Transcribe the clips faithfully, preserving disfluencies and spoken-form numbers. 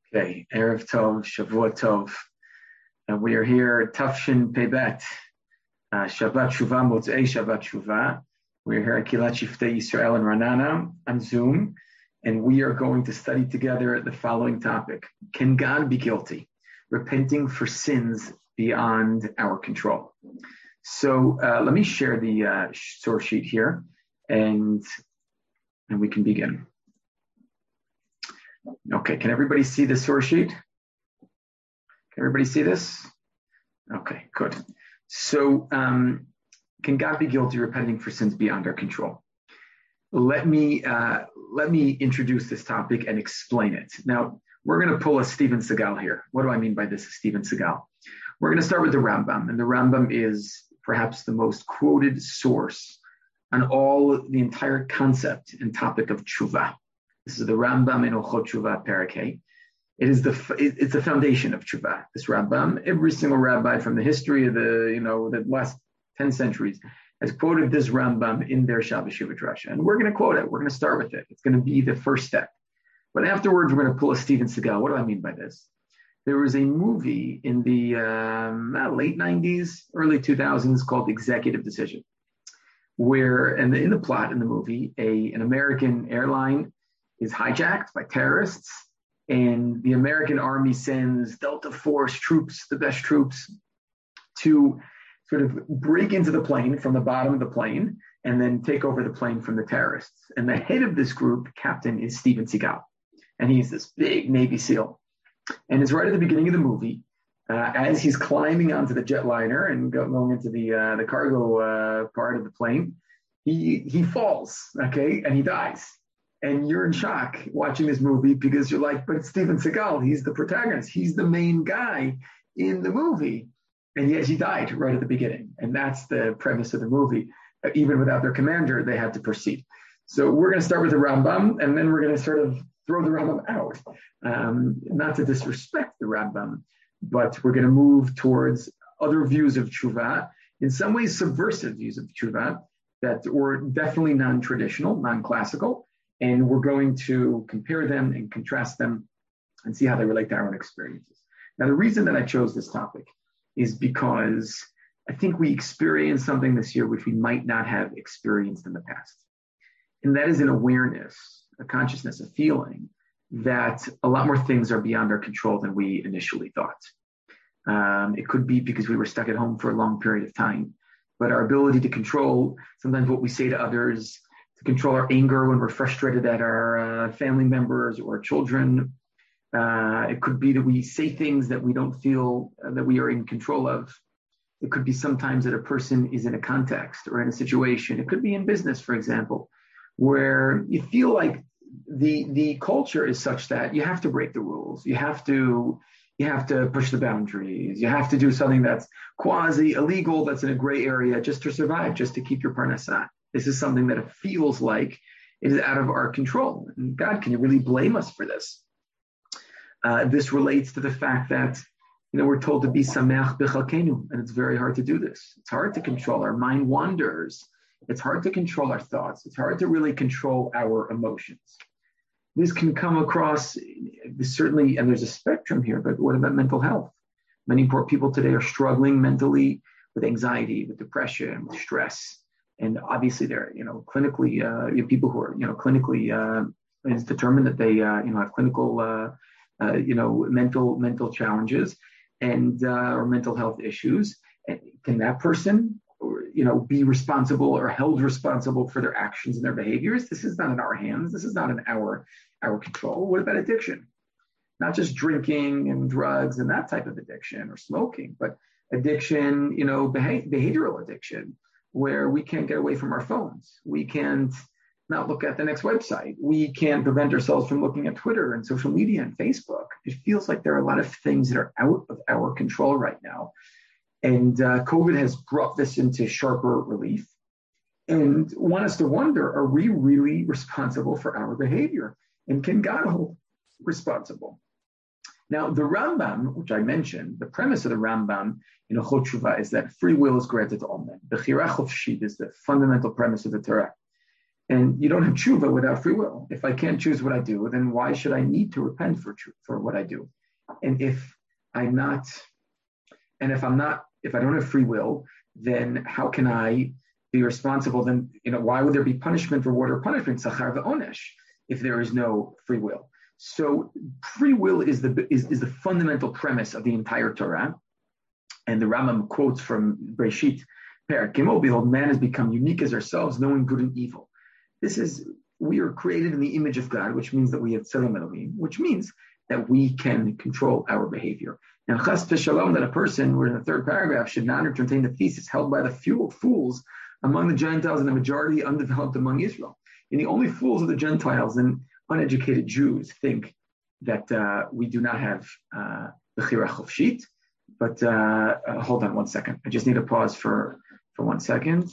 Okay, Erev Tov, Shavua Tov. And we are here, Tafshin Pebet, uh, Shabbat Shuvah, Motzei Shabbat Shuvah. We're here at Kilat Shiftei Yisrael in Ranana on Zoom, and we are going to study together the following topic. Can God be guilty? Repenting for sins beyond our control. So uh, let me share the uh, source sheet here, and, and we can begin. Okay, can everybody see the source sheet? Can everybody see this? Okay, good. So, um, can God be guilty repenting for sins beyond our control? Let me uh, let me introduce this topic and explain it. Now, we're going to pull a Steven Seagal here. What do I mean by this, Steven Seagal? We're going to start with the Rambam, and the Rambam is perhaps the most quoted source on all the entire concept and topic of tshuva. This is the Rambam in Ochot Tshuva Parakeh. It is the it's the foundation of tshuva. This Rambam, every single rabbi from the history of the you know the last ten centuries has quoted this Rambam in their Shabbos Shiva Drasha, and we're going to quote it. We're going to start with it. It's going to be the first step. But afterwards, we're going to pull a Steven Seagal. What do I mean by this? There was a movie in the um, late nineties, early two thousands called Executive Decision, where and in the plot in the movie, a an American airline is hijacked by terrorists, and the American army sends Delta Force troops, the best troops, to sort of break into the plane from the bottom of the plane and then take over the plane from the terrorists. And the head of this group, captain, is Steven Seagal. And he's this big Navy SEAL. And it's right at the beginning of the movie, uh, as he's climbing onto the jetliner and go, going into the uh, the cargo uh, part of the plane, he he falls, okay, and he dies. And you're in shock watching this movie because you're like, but it's Steven Seagal. He's the protagonist. He's the main guy in the movie. And yet he died right at the beginning. And that's the premise of the movie. Even without their commander, they had to proceed. So we're going to start with the Rambam, and then we're going to sort of throw the Rambam out. Um, not to disrespect the Rambam, but we're going to move towards other views of tshuva, in some ways subversive views of tshuva that were definitely non-traditional, non-classical. And we're going to compare them and contrast them and see how they relate to our own experiences. Now, the reason that I chose this topic is because I think we experienced something this year which we might not have experienced in the past. And that is an awareness, a consciousness, a feeling that a lot more things are beyond our control than we initially thought. Um, it could be because we were stuck at home for a long period of time, but our ability to control sometimes what we say to others, to control our anger when we're frustrated at our uh, family members or children. Uh, it could be that we say things that we don't feel uh, that we are in control of. It could be sometimes that a person is in a context or in a situation. It could be in business, for example, where you feel like the the culture is such that you have to break the rules. You have to you have to push the boundaries. You have to do something that's quasi illegal, that's in a gray area, just to survive, just to keep your parnassah. This is something that it feels like it is out of our control. And God, can you really blame us for this? Uh, this relates to the fact that, you know, we're told to be sameach b'chalkenu, and it's very hard to do this. It's hard to control. Our mind wanders. It's hard to control our thoughts. It's hard to really control our emotions. This can come across, certainly, and there's a spectrum here, but what about mental health? Many poor people today are struggling mentally with anxiety, with depression, with stress. And obviously, they're, you know, clinically, uh, you know, people who are, you know, clinically, uh, it's determined that they, uh, you know, have clinical, uh, uh, you know, mental, mental challenges and, uh, or mental health issues. And can that person, or, you know, be responsible or held responsible for their actions and their behaviors? This is not in our hands. This is not in our, our control. What about addiction? Not just drinking and drugs and that type of addiction or smoking, but addiction, you know, beha- behavioral addiction, where we can't get away from our phones. We can't not look at the next website. We can't prevent ourselves from looking at Twitter and social media and Facebook. It feels like there are a lot of things that are out of our control right now. And uh, COVID has brought this into sharper relief and want us to wonder, are we really responsible for our behavior? And can God hold responsible? Now, the Rambam, which I mentioned, the premise of the Rambam in Ochot Tshuva is that free will is granted to all men. Bechira chofshit is the fundamental premise of the Torah. And you don't have tshuva without free will. If I can't choose what I do, then why should I need to repent for for what I do? And if I'm not, and if I'm not, if I don't have free will, then how can I be responsible? Then, you know, why would there be punishment, reward, or punishment, sachar v'onesh, if there is no free will? So free will is the is, is the fundamental premise of the entire Torah. And the Rambam quotes from Breshit, Perek Gimel, behold, man has become unique as ourselves, knowing good and evil. This is, we are created in the image of God, which means that we have Tzelem Elohim, which means that we can control our behavior. And chas v'shalom, that a person, we're in the third paragraph, should not entertain the thesis held by the few fools among the Gentiles and the majority undeveloped among Israel. And the only fools of the Gentiles and uneducated Jews think that uh, we do not have uh, Bechira Chofshit. But uh, uh, hold on one second. I just need to pause for, for one second.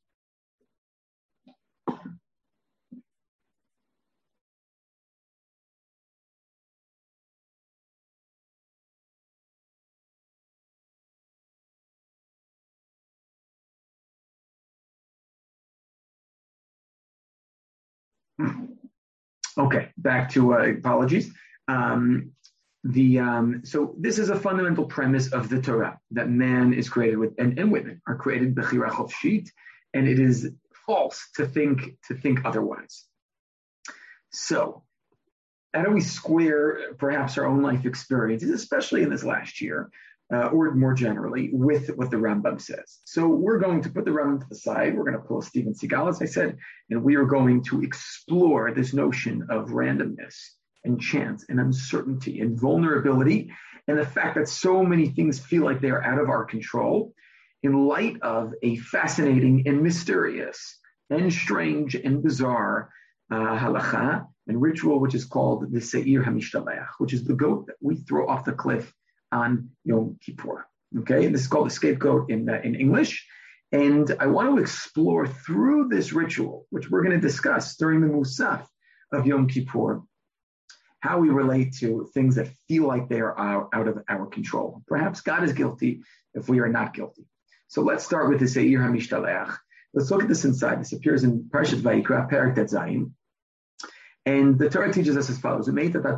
Okay, back to uh, apologies. Um, the um, so this is a fundamental premise of the Torah, that man is created with and, and women are created bechira chofshit, and it is false to think to think otherwise. So, how do we square perhaps our own life experiences, especially in this last year, uh, or more generally, with what the Rambam says? So we're going to put the Rambam to the side. We're going to pull Steven Seagal, as I said, and we are going to explore this notion of randomness and chance and uncertainty and vulnerability, and the fact that so many things feel like they are out of our control, in light of a fascinating and mysterious and strange and bizarre uh, halacha and ritual, which is called the Seir HaMishtalech, which is the goat that we throw off the cliff on Yom Kippur. Okay, and this is called the scapegoat in uh, in English. And I want to explore through this ritual, which we're going to discuss during the Musaf of Yom Kippur, how we relate to things that feel like they are out, out of our control. Perhaps God is guilty if we are not guilty. So let's start with the Seir HaMishtalech. Let's look at this inside. This appears in Parashat Vayikra, Perek Tet Zayin. And the Torah teaches us as follows. We take two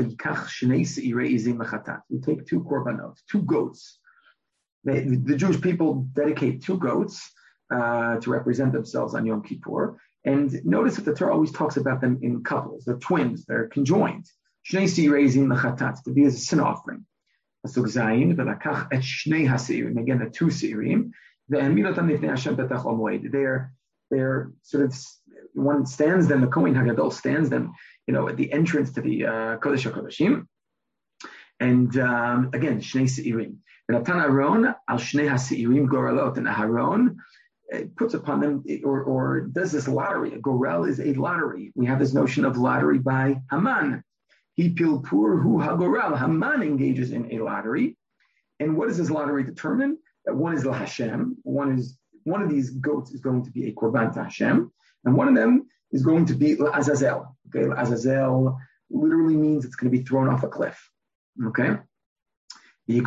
korbanot, two goats. They, the Jewish people dedicate two goats uh, to represent themselves on Yom Kippur. And notice that the Torah always talks about them in couples. They're twins. They're conjoined. Shnei seirei l'chatat, to be as a sin offering. Pasuk Zayin, v'lakach et shnei ha'seirim. Again, the two seirim. Ve'emilotam lifnei Hashem betach omoed. They're they're sort of, one stands them, the Kohen Hagadol stands them, you know, at the entrance to the uh, Kodesh HaKodeshim. And um, again, Shnei Seirim. V'natan Aaron al Shnei HaSeirim goralot. And Aaron puts upon them, or, or does this lottery. A gorel is a lottery. We have this notion of lottery by Haman. He pilpur hu hagorel. Haman engages in a lottery. And what does this lottery determine? That one is La Hashem, one is One of these goats is going to be a korban to Hashem, and one of them is going to be Azazel. Okay, Azazel literally means it's going to be thrown off a cliff. Okay, that's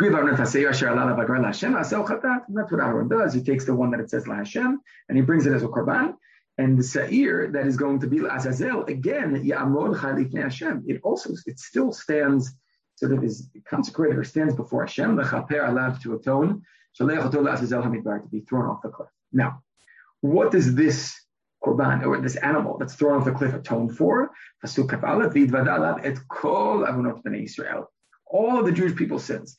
what Aaron does. He takes the one that it says La Hashem and he brings it as a korban, and the Seir that is going to be Azazel again. Hashem. It also it still stands, sort of is consecrated or stands before Hashem. The chaper allowed to atone. To be thrown off the cliff. Now, what does this korban, or this animal that's thrown off the cliff, atone for? All of the Jewish people's sins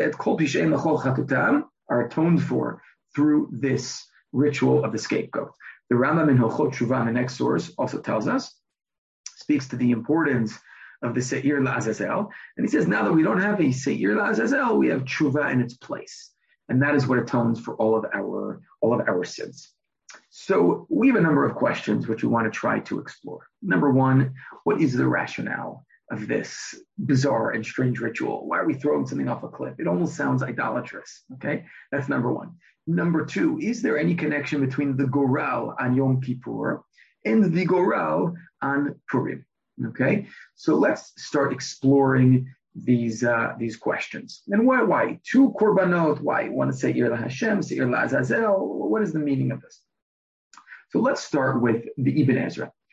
are atoned for through this ritual of the scapegoat. The Rambam in Hilchot Tshuva, the next source, also tells us, speaks to the importance of the Seir La'azazel, and he says, now that we don't have a Seir La'azazel, we have Tshuva in its place. And that is what atones for all of our all of our sins. So we have a number of questions which we want to try to explore. Number one, what is the rationale of this bizarre and strange ritual? Why are we throwing something off a cliff? It almost sounds idolatrous. Okay, that's number one. Number two, is there any connection between the Goral on Yom Kippur and the Goral on Purim? Okay, so let's start exploring these uh, these questions. And why why two korbanot? Why one is Seir la Hashem, Seir la Azazel? What is the meaning of this? So let's start with the Ibn Ezra.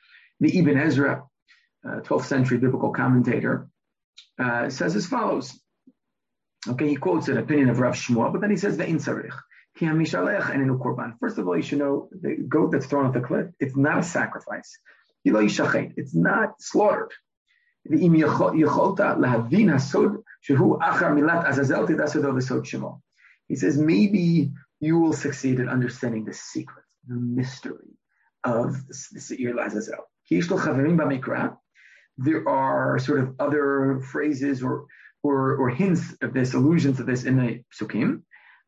The Ibn Ezra, uh, twelfth century biblical commentator, uh, says as follows. Okay, he quotes an opinion of Rav Shmuel, but then he says, Ve'in tzarich, ki hamishalech enenu korban. First of all, you should know the goat that's thrown off the cliff, it's not a sacrifice. It's not slaughtered. He says, maybe you will succeed in understanding the secret, the mystery of the Seir Azazel. There are sort of other phrases or, or, or hints of this, allusions to this in the Psukim.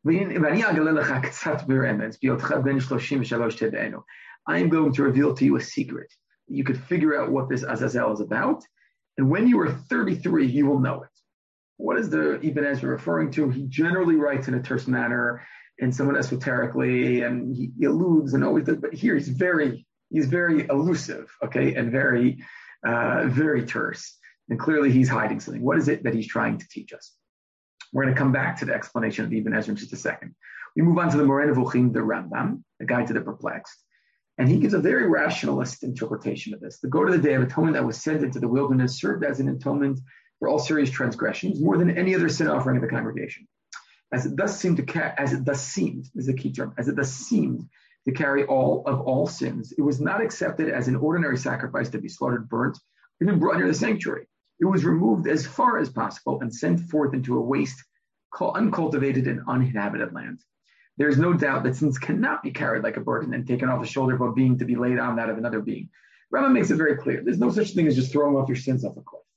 I am going to reveal to you a secret. You could figure out what this Azazel is about. And when you are thirty-three, you will know it. What is the Ibn Ezra referring to? He generally writes in a terse manner and somewhat esoterically, and he, he alludes and always does, but here he's very, he's very elusive, okay, and very, uh, very terse. And clearly he's hiding something. What is it that he's trying to teach us? We're going to come back to the explanation of the Ibn Ezra in just a second. We move on to the Moreh Nevuchim, the Rambam, the Guide to the Perplexed. And he gives a very rationalist interpretation of this. The Goat of the Day of Atonement that was sent into the wilderness served as an atonement for all serious transgressions, more than any other sin offering of the congregation. As it thus seemed to ca- as it thus seemed, is the key term, as it thus seemed to carry all of all sins, it was not accepted as an ordinary sacrifice to be slaughtered, burnt, even brought near the sanctuary. It was removed as far as possible and sent forth into a waste, uncultivated and uninhabited land. There is no doubt that sins cannot be carried like a burden and taken off the shoulder of a being to be laid on that of another being. Rambam makes it very clear. There's no such thing as just throwing off your sins off a cliff.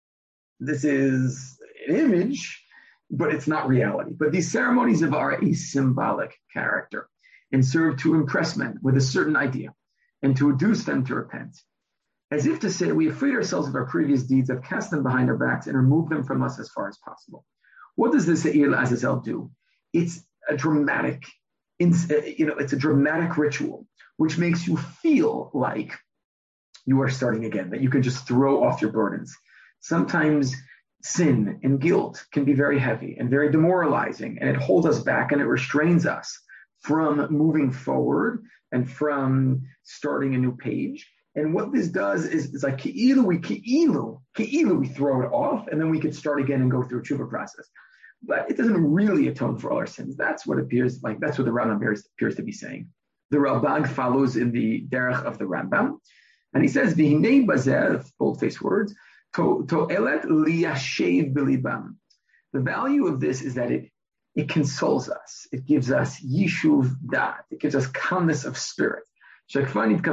This is an image, but it's not reality. But these ceremonies of are a symbolic character and serve to impress men with a certain idea and to induce them to repent. As if to say, we have freed ourselves of our previous deeds, have cast them behind our backs and removed them from us as far as possible. What does the Seir Azazel do? It's a dramatic, you know, it's a dramatic ritual, which makes you feel like you are starting again, that you can just throw off your burdens. Sometimes sin and guilt can be very heavy and very demoralizing, and it holds us back and it restrains us from moving forward and from starting a new page. And what this does is, is like ki'ilu, we ki'ilu, ki'ilu, we throw it off, and then we could start again and go through a tshuva process. But it doesn't really atone for all our sins. That's what appears like, that's what the Rambam appears, appears to be saying. The Ralbag follows in the derech of the Rambam, and he says, V'hinei bazer, bold-faced words, to elet liyashev b'libam. The value of this is that it it consoles us. It gives us yishuv dat. It gives us calmness of spirit. Sometimes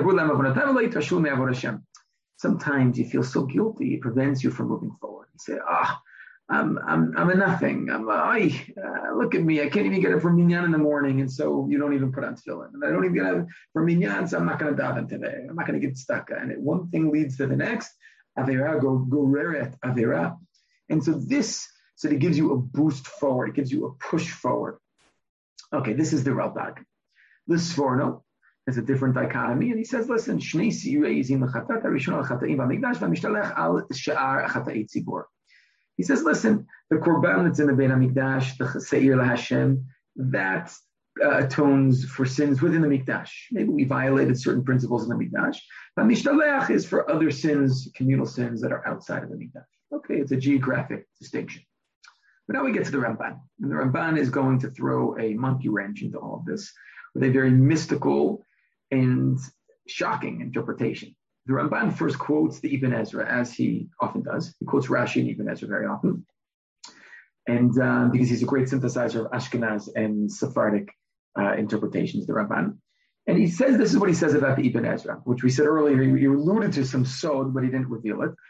you feel so guilty, it prevents you from moving forward. You say, ah, oh, I'm, I'm, I'm a nothing. I'm a, I, uh, look at me. I can't even get up from minyan in the morning. And so you don't even put on tefillin. And I don't even get up from minyan, so I'm not going to daven today. I'm not going to get stuck. And it, one thing leads to the next. Avera, go, go reret, avera. And so this, so it gives you a boost forward. It gives you a push forward. Okay, this is the Ralbag. The Sforno is a different dichotomy. And he says, listen, Shnei Seirei Yizim L'chatat, HaRishon L'chata'im V'Mikdash, V'Mishtalech Al Sha'ar Chata'it Tzibor. He says, listen, the Korban that's in the Bein HaMikdash, the Seir LaHashem, that uh, atones for sins within the Mikdash. Maybe we violated certain principles in the Mikdash. But Mishtalech is for other sins, communal sins that are outside of the Mikdash. Okay, it's a geographic distinction. But now we get to the Ramban. And the Ramban is going to throw a monkey wrench into all of this with a very mystical and shocking interpretation. The Ramban first quotes the Ibn Ezra, as he often does. He quotes Rashi and Ibn Ezra very often. And uh, because he's a great synthesizer of Ashkenaz and Sephardic uh, interpretations, the Ramban. And he says, this is what he says about the Ibn Ezra, which we said earlier, he, he alluded to some sod, but he didn't reveal it.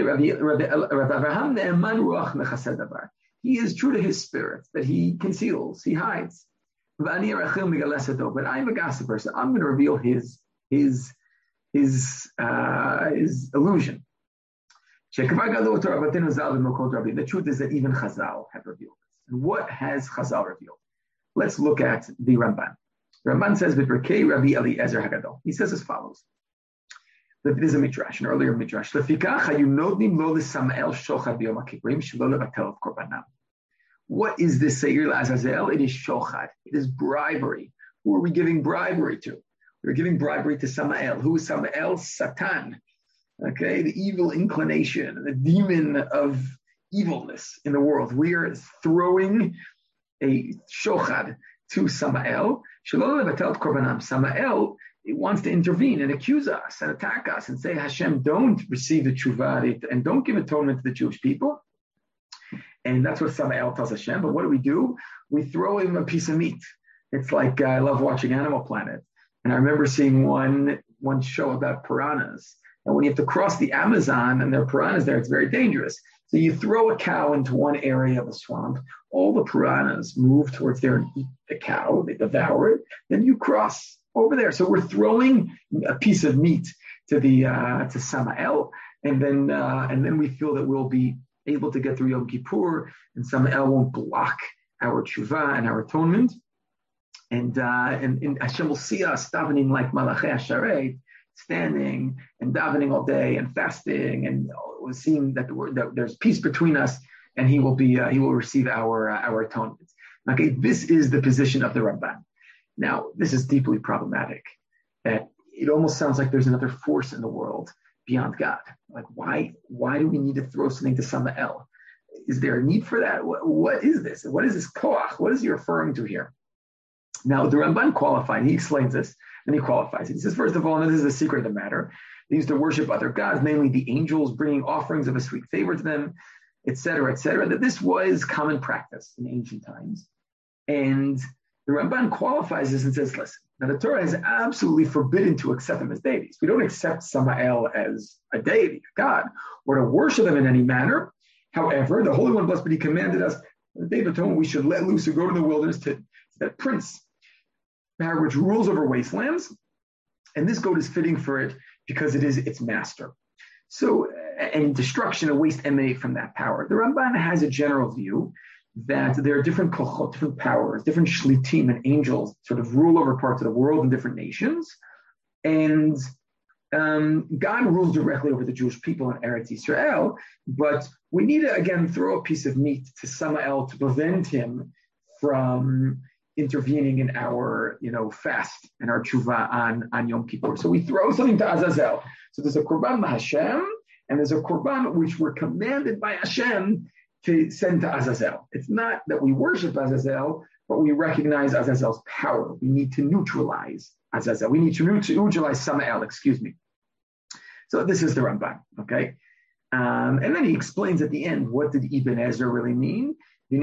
He is true to his spirit, that he conceals, he hides. But I'm a gossip person. I'm going to reveal his his his uh, his illusion. The truth is that even Chazal have revealed this. And what has Chazal revealed? Let's look at the Ramban. The Ramban says, Rabbi Eliezer Hagadol. He says as follows. This is a midrash, an earlier midrash. What is this Seir Azazel? It is shochad. It is bribery. Who are we giving bribery to? We're giving bribery to Samael. Who is Samael? Satan. okay, the evil inclination, the demon of evilness in the world. We are throwing a shochad to Samael. Samael wants to intervene and accuse us and attack us and say, Hashem, don't receive the tshuva and don't give atonement to the Jewish people. And that's what Samael tells Hashem. But what do we do? We throw him a piece of meat. It's like, uh, I love watching Animal Planet. And I remember seeing one, one show about piranhas. And when you have to cross the Amazon and there are piranhas there, it's very dangerous. So you throw a cow into one area of the swamp, all the piranhas move towards there and eat the cow, they devour it, then you cross over there. So we're throwing a piece of meat to the uh, to Samael, and then uh, and then we feel that we'll be able to get through Yom Kippur, and Samael won't block our tshuva and our atonement, and uh, and, and Hashem will see us davening like Malachei Hasharet, standing and davening all day and fasting, and seeing that, the, that there's peace between us, and he will be uh, he will receive our uh, our atonement. Okay, this is the position of the Ramban. Now, this is deeply problematic. That it almost sounds like there's another force in the world beyond God. Like, why why do we need to throw something to Samael? Is there a need for that? What, what is this? What is this koach? What is he referring to here? Now, the Ramban qualified. He explains this, and he qualifies it. He says, first of all, and this is the secret of the matter, they used to worship other gods, namely the angels, bringing offerings of a sweet favor to them, et cetera, et cetera, that this was common practice in ancient times. And the Ramban qualifies this and says, listen, now the Torah is absolutely forbidden to accept them as deities. We don't accept Samael as a deity, a god, or to worship them in any manner. However, the Holy One, blessed be He, commanded us, on the Day of Atonement, we should let loose or go to the wilderness to, to that prince, which rules over wastelands. And this goat is fitting for it because it is its master. So, and destruction and waste emanate from that power. The Ramban has a general view that there are different kochot, different powers, different shlitim and angels sort of rule over parts of the world and different nations. And um, God rules directly over the Jewish people in Eretz Yisrael, but we need to, again, throw a piece of meat to Samael to prevent him from intervening in our, you know, fast and our tshuva on, on Yom Kippur. So we throw something to Azazel. So there's a korban Hashem, and there's a korban which we're commanded by Hashem to send to Azazel. It's not that we worship Azazel, but we recognize Azazel's power. We need to neutralize Azazel. We need to neutralize Samael, excuse me. So this is the Ramban, okay? Um, and then he explains at the end, what did Ibn Ezra really mean? The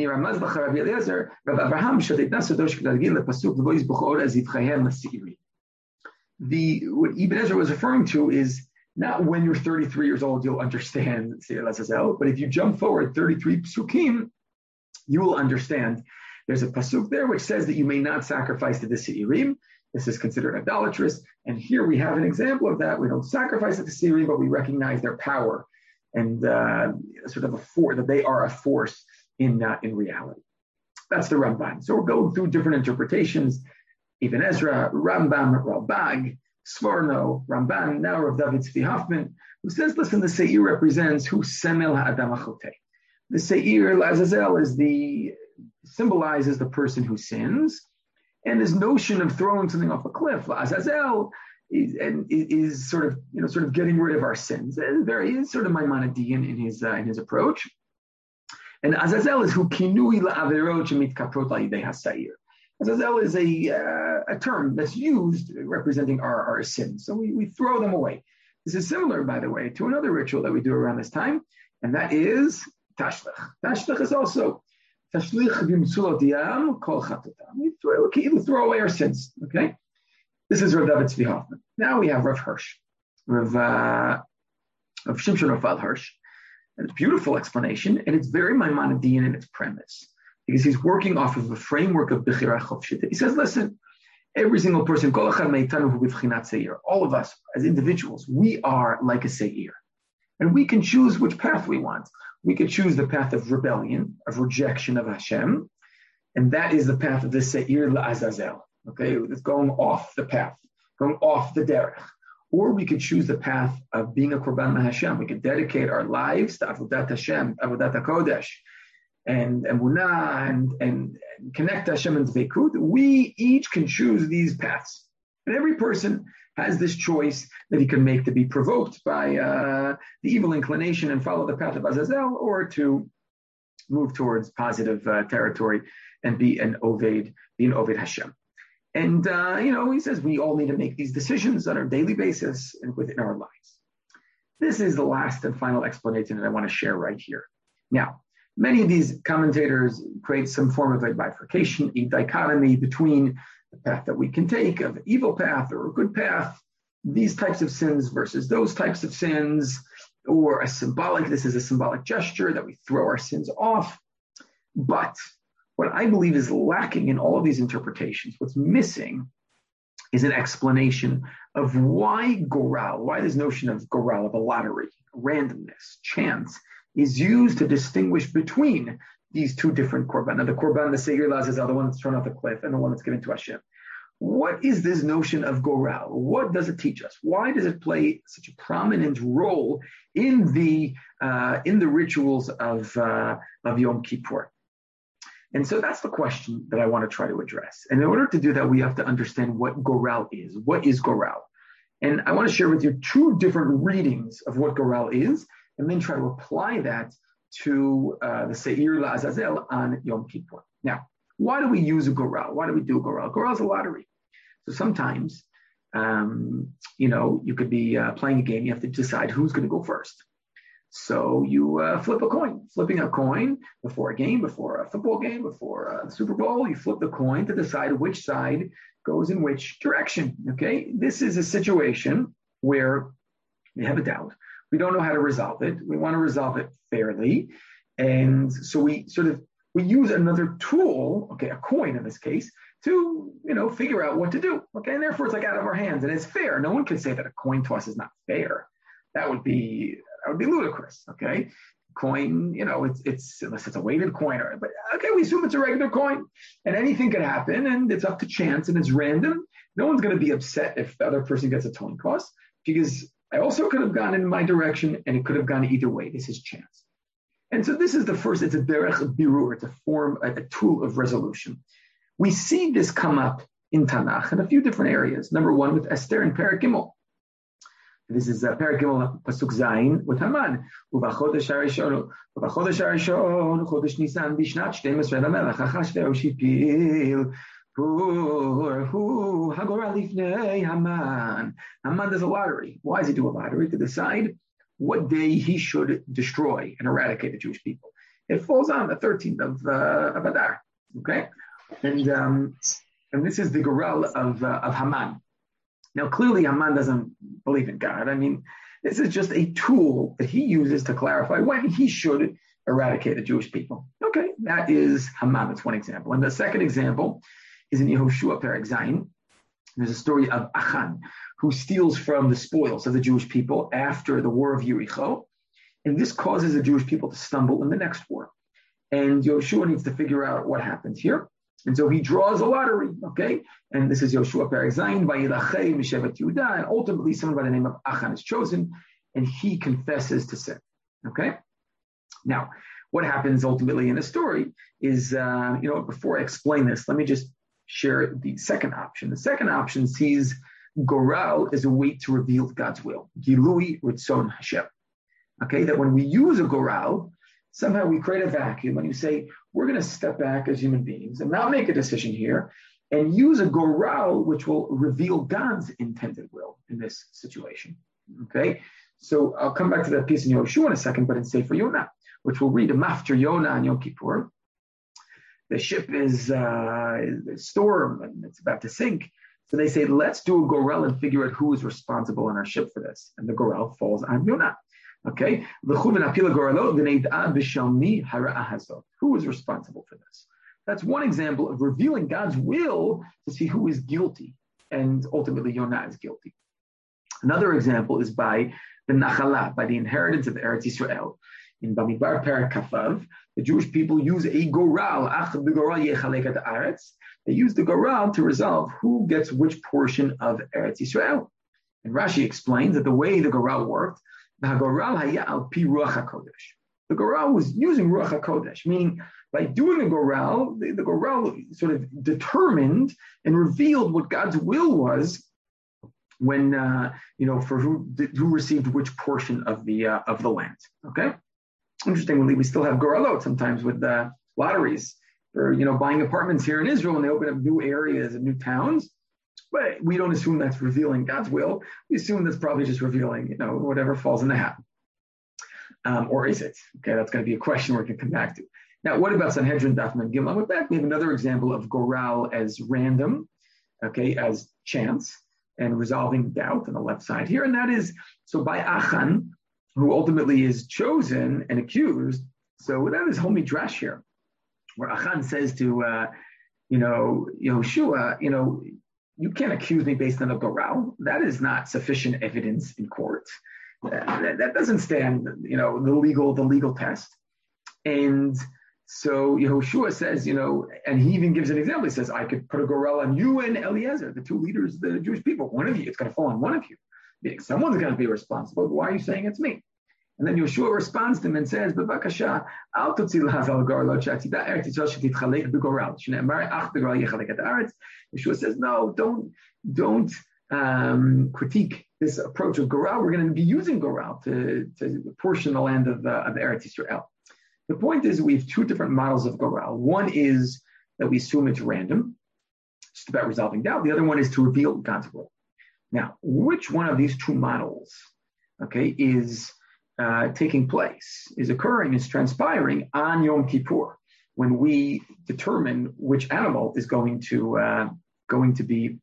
what Ibn Ezra was referring to is not when you're thirty-three years old, you'll understand Seir Azazel, but if you jump forward thirty-three psukim, you will understand. There's a pasuk there which says that you may not sacrifice to the Seirim. This is considered idolatrous. And here we have an example of that. We don't sacrifice to the Seirim, but we recognize their power and uh, sort of a force, that they are a force in uh, in reality. That's the Ramban. So we're going through different interpretations. Ibn Ezra, Rambam, Ralbag, Sforno, Ramban, now Rav David Tzvi Hoffman, who says, listen, the Seir represents who Semel Ha'adam HaChotei. The Seir, Azazel, is the, symbolizes the person who sins, and this notion of throwing something off a cliff, Azazel, is, and is sort of, you know, sort of getting rid of our sins. And very, is sort of Maimonidean in his uh, in his approach. And Azazel is who kinui la'averot shemitkapot la'idei haSeir. Azazel is a uh, a term that's used representing our, our sins. So we, we throw them away. This is similar, by the way, to another ritual that we do around this time, and that is Tashlich. Tashlich is also Tashlich b'mitzulot yam kol chatotam. We throw, we throw away our sins. Okay, this is Rav David Tzvi Hoffman. Now we have Rav Hirsch, Rav uh, Rav Shimshon Raphael Hirsch. And it's a beautiful explanation, and it's very Maimonidean in its premise, because he's working off of a framework of Bechira Chofshit. He says, listen, every single person, all of us as individuals, we are like a Seir. And we can choose which path we want. We could choose the path of rebellion, of rejection of Hashem, and that is the path of the Seir La'azazel. Okay, it's going off the path, going off the derech. Or we could choose the path of being a Korban Hashem. We could dedicate our lives to Avodat Hashem, Avodat HaKodesh, and Emunah, and, and, and connect Hashem and Dveikut. We each can choose these paths. And every person has this choice that he can make to be provoked by uh, the evil inclination and follow the path of Azazel, or to move towards positive uh, territory and be an Oved, be an Oved Hashem. And, uh, you know, he says we all need to make these decisions on a daily basis and within our lives. This is the last and final explanation that I want to share right here. Now, many of these commentators create some form of a bifurcation, a dichotomy between the path that we can take of an evil path or a good path, these types of sins versus those types of sins, or a symbolic, this is a symbolic gesture that we throw our sins off. But what I believe is lacking in all of these interpretations, what's missing is an explanation of why goral, why this notion of goral, of a lottery, randomness, chance, is used to distinguish between these two different korban. Now, the korban, the Seir Lazazel, the one that's thrown off the cliff, and the one that's given to Hashem. What is this notion of goral? What does it teach us? Why does it play such a prominent role in the uh, in the rituals of uh, of Yom Kippur? And so that's the question that I want to try to address. And in order to do that, we have to understand what goral is. What is goral? And I want to share with you two different readings of what goral is, and then try to apply that to uh, the Seir La'azazel on Yom Kippur. Now, why do we use a goral? Why do we do goral? Goral is a lottery. So sometimes, um, you know, you could be uh, playing a game. You have to decide who's going to go first. So you uh, flip a coin. Flipping a coin before a game, before a football game, before a Super Bowl, you flip the coin to decide which side goes in which direction. Okay, this is a situation where we have a doubt. We don't know how to resolve it. We want to resolve it fairly, and so we sort of we use another tool, okay, a coin in this case, to, you know, figure out what to do. Okay, and therefore it's like out of our hands, and it's fair. No one can say that a coin toss is not fair. That would be that would be ludicrous. Okay, coin, you know, it's it's unless it's a weighted coin, or, but okay, we assume it's a regular coin, and anything could happen, and it's up to chance, and it's random. No one's going to be upset if the other person gets a coin toss, because I also could have gone in my direction, and it could have gone either way. This is chance. And so this is the first, it's a derech birur, it's a form, a, a tool of resolution. We see this come up in Tanakh in a few different areas. Number one, with Esther and Perek Gimel. This is uh, Perek Gimel, Pasuk Zayin, with Haman. Uvachodesh harishon, uvachodesh harishon, chodesh Nisan, bishnat shneim esrei lamelech, Achashverosh hipil, hu hagora lifnei Haman. Haman does a lottery. Why does he do a lottery? To decide what day he should destroy and eradicate the Jewish people. It falls on the thirteenth of, uh, of Adar, okay? And um, and this is the goral of, uh, of Haman. Now, clearly, Haman doesn't believe in God. I mean, this is just a tool that he uses to clarify when he should eradicate the Jewish people. Okay, that is Haman. That's one example. And the second example is in Yehoshua Perek Zayin. There's a story of Achan, who steals from the spoils of the Jewish people after the war of Yericho. And this causes the Jewish people to stumble in the next war. And Yehoshua needs to figure out what happens here. And so he draws a lottery, okay? And this is Yehoshua Perek Zayin, Vayilachei Mishevet Yehuda, and ultimately someone by the name of Achan is chosen, and he confesses to sin, okay? Now, what happens ultimately in the story is, uh, you know, before I explain this, let me just share the second option. The second option sees goral as a way to reveal God's will. Gilui Ritzon Hashem. Okay, that when we use a goral, somehow we create a vacuum when you say, we're going to step back as human beings and not make a decision here and use a goral which will reveal God's intended will in this situation. Okay, so I'll come back to that piece in Yehoshua in a second, but in Sefer Yonah, which we'll read a Mafter Yonah on Yom Kippur. The ship is uh, a storm and it's about to sink. So they say, let's do a goral and figure out who is responsible on our ship for this. And the goral falls on Yonah. Okay? Who is responsible for this? That's one example of revealing God's will to see who is guilty. And ultimately, Yonah is guilty. Another example is by the Nachalah, by the inheritance of Eretz Yisrael. In Bamidbar Perek Kafav, the Jewish people use a goral. They use the goral to resolve who gets which portion of Eretz Yisrael. And Rashi explains that the way the goral worked, the goral haya al pi ruach hakodesh. The goral was using ruach hakodesh, meaning by doing the goral, the, the goral sort of determined and revealed what God's will was when uh, you know for who who received which portion of the uh, of the land. Okay, interestingly, we still have goralot sometimes with uh, lotteries for you know buying apartments here in Israel, and they open up new areas and new towns. But we don't assume that's revealing God's will. We assume that's probably just revealing you know whatever falls in the hat. Um, or is it? Okay, that's going to be a question we're going to come back to. Now, what about Sanhedrin Daf Mem Gimel Amud Bet? We have another example of goral as random, okay, as chance, and resolving doubt on the left side here. And that is, so by Achan, who ultimately is chosen and accused, so that is whole midrash here, where Achan says to, uh, you know, Yehoshua, you know, you can't accuse me based on a goral. That is not sufficient evidence in court. That, that doesn't stand, you know, the legal the legal test. And so Yehoshua says, you know, and he even gives an example. He says, I could put a goral on you and Eliezer, the two leaders of the Jewish people. One of you, it's going to fall on one of you. Meaning someone's going to be responsible. Why are you saying it's me? And then Yehoshua responds to him and says, B'vakasha, al totzi l'hazal goralot she'atida eretz Yisrael shetitchalek b'goral. Shne'emar ach b'goral yechalek et haaretz. Yehoshua says, no, don't, don't um, critique this approach of goral. We're going to be using goral to, to portion the land of, uh, of Eretz Yisrael. The point is we have two different models of goral. One is that we assume it's random, just about resolving doubt. The other one is to reveal God's will. Now, which one of these two models, okay, is uh, taking place, is occurring, is transpiring on Yom Kippur, when we determine which animal is going to uh, going to be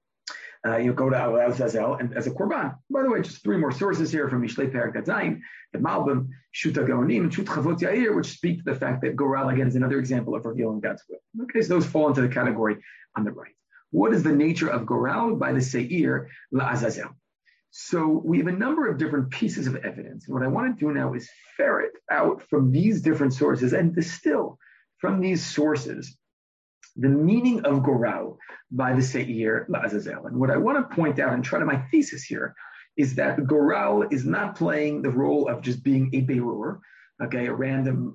Uh, you go to Al-Azazel and as a korban. By the way, just three more sources here from Mishlei Perek Zayin, the Malbim, Shuta Gaonim, Shut Chavot Yair, which speak to the fact that goral again is another example of revealing God's will. Okay, so those fall into the category on the right. What is the nature of goral? By the Seir La'azazel. So we have a number of different pieces of evidence. And what I want to do now is ferret out from these different sources and distill from these sources the meaning of goral by the Seir La'azazel. And what I want to point out and try to my thesis here is that goral is not playing the role of just being a berur, okay, a random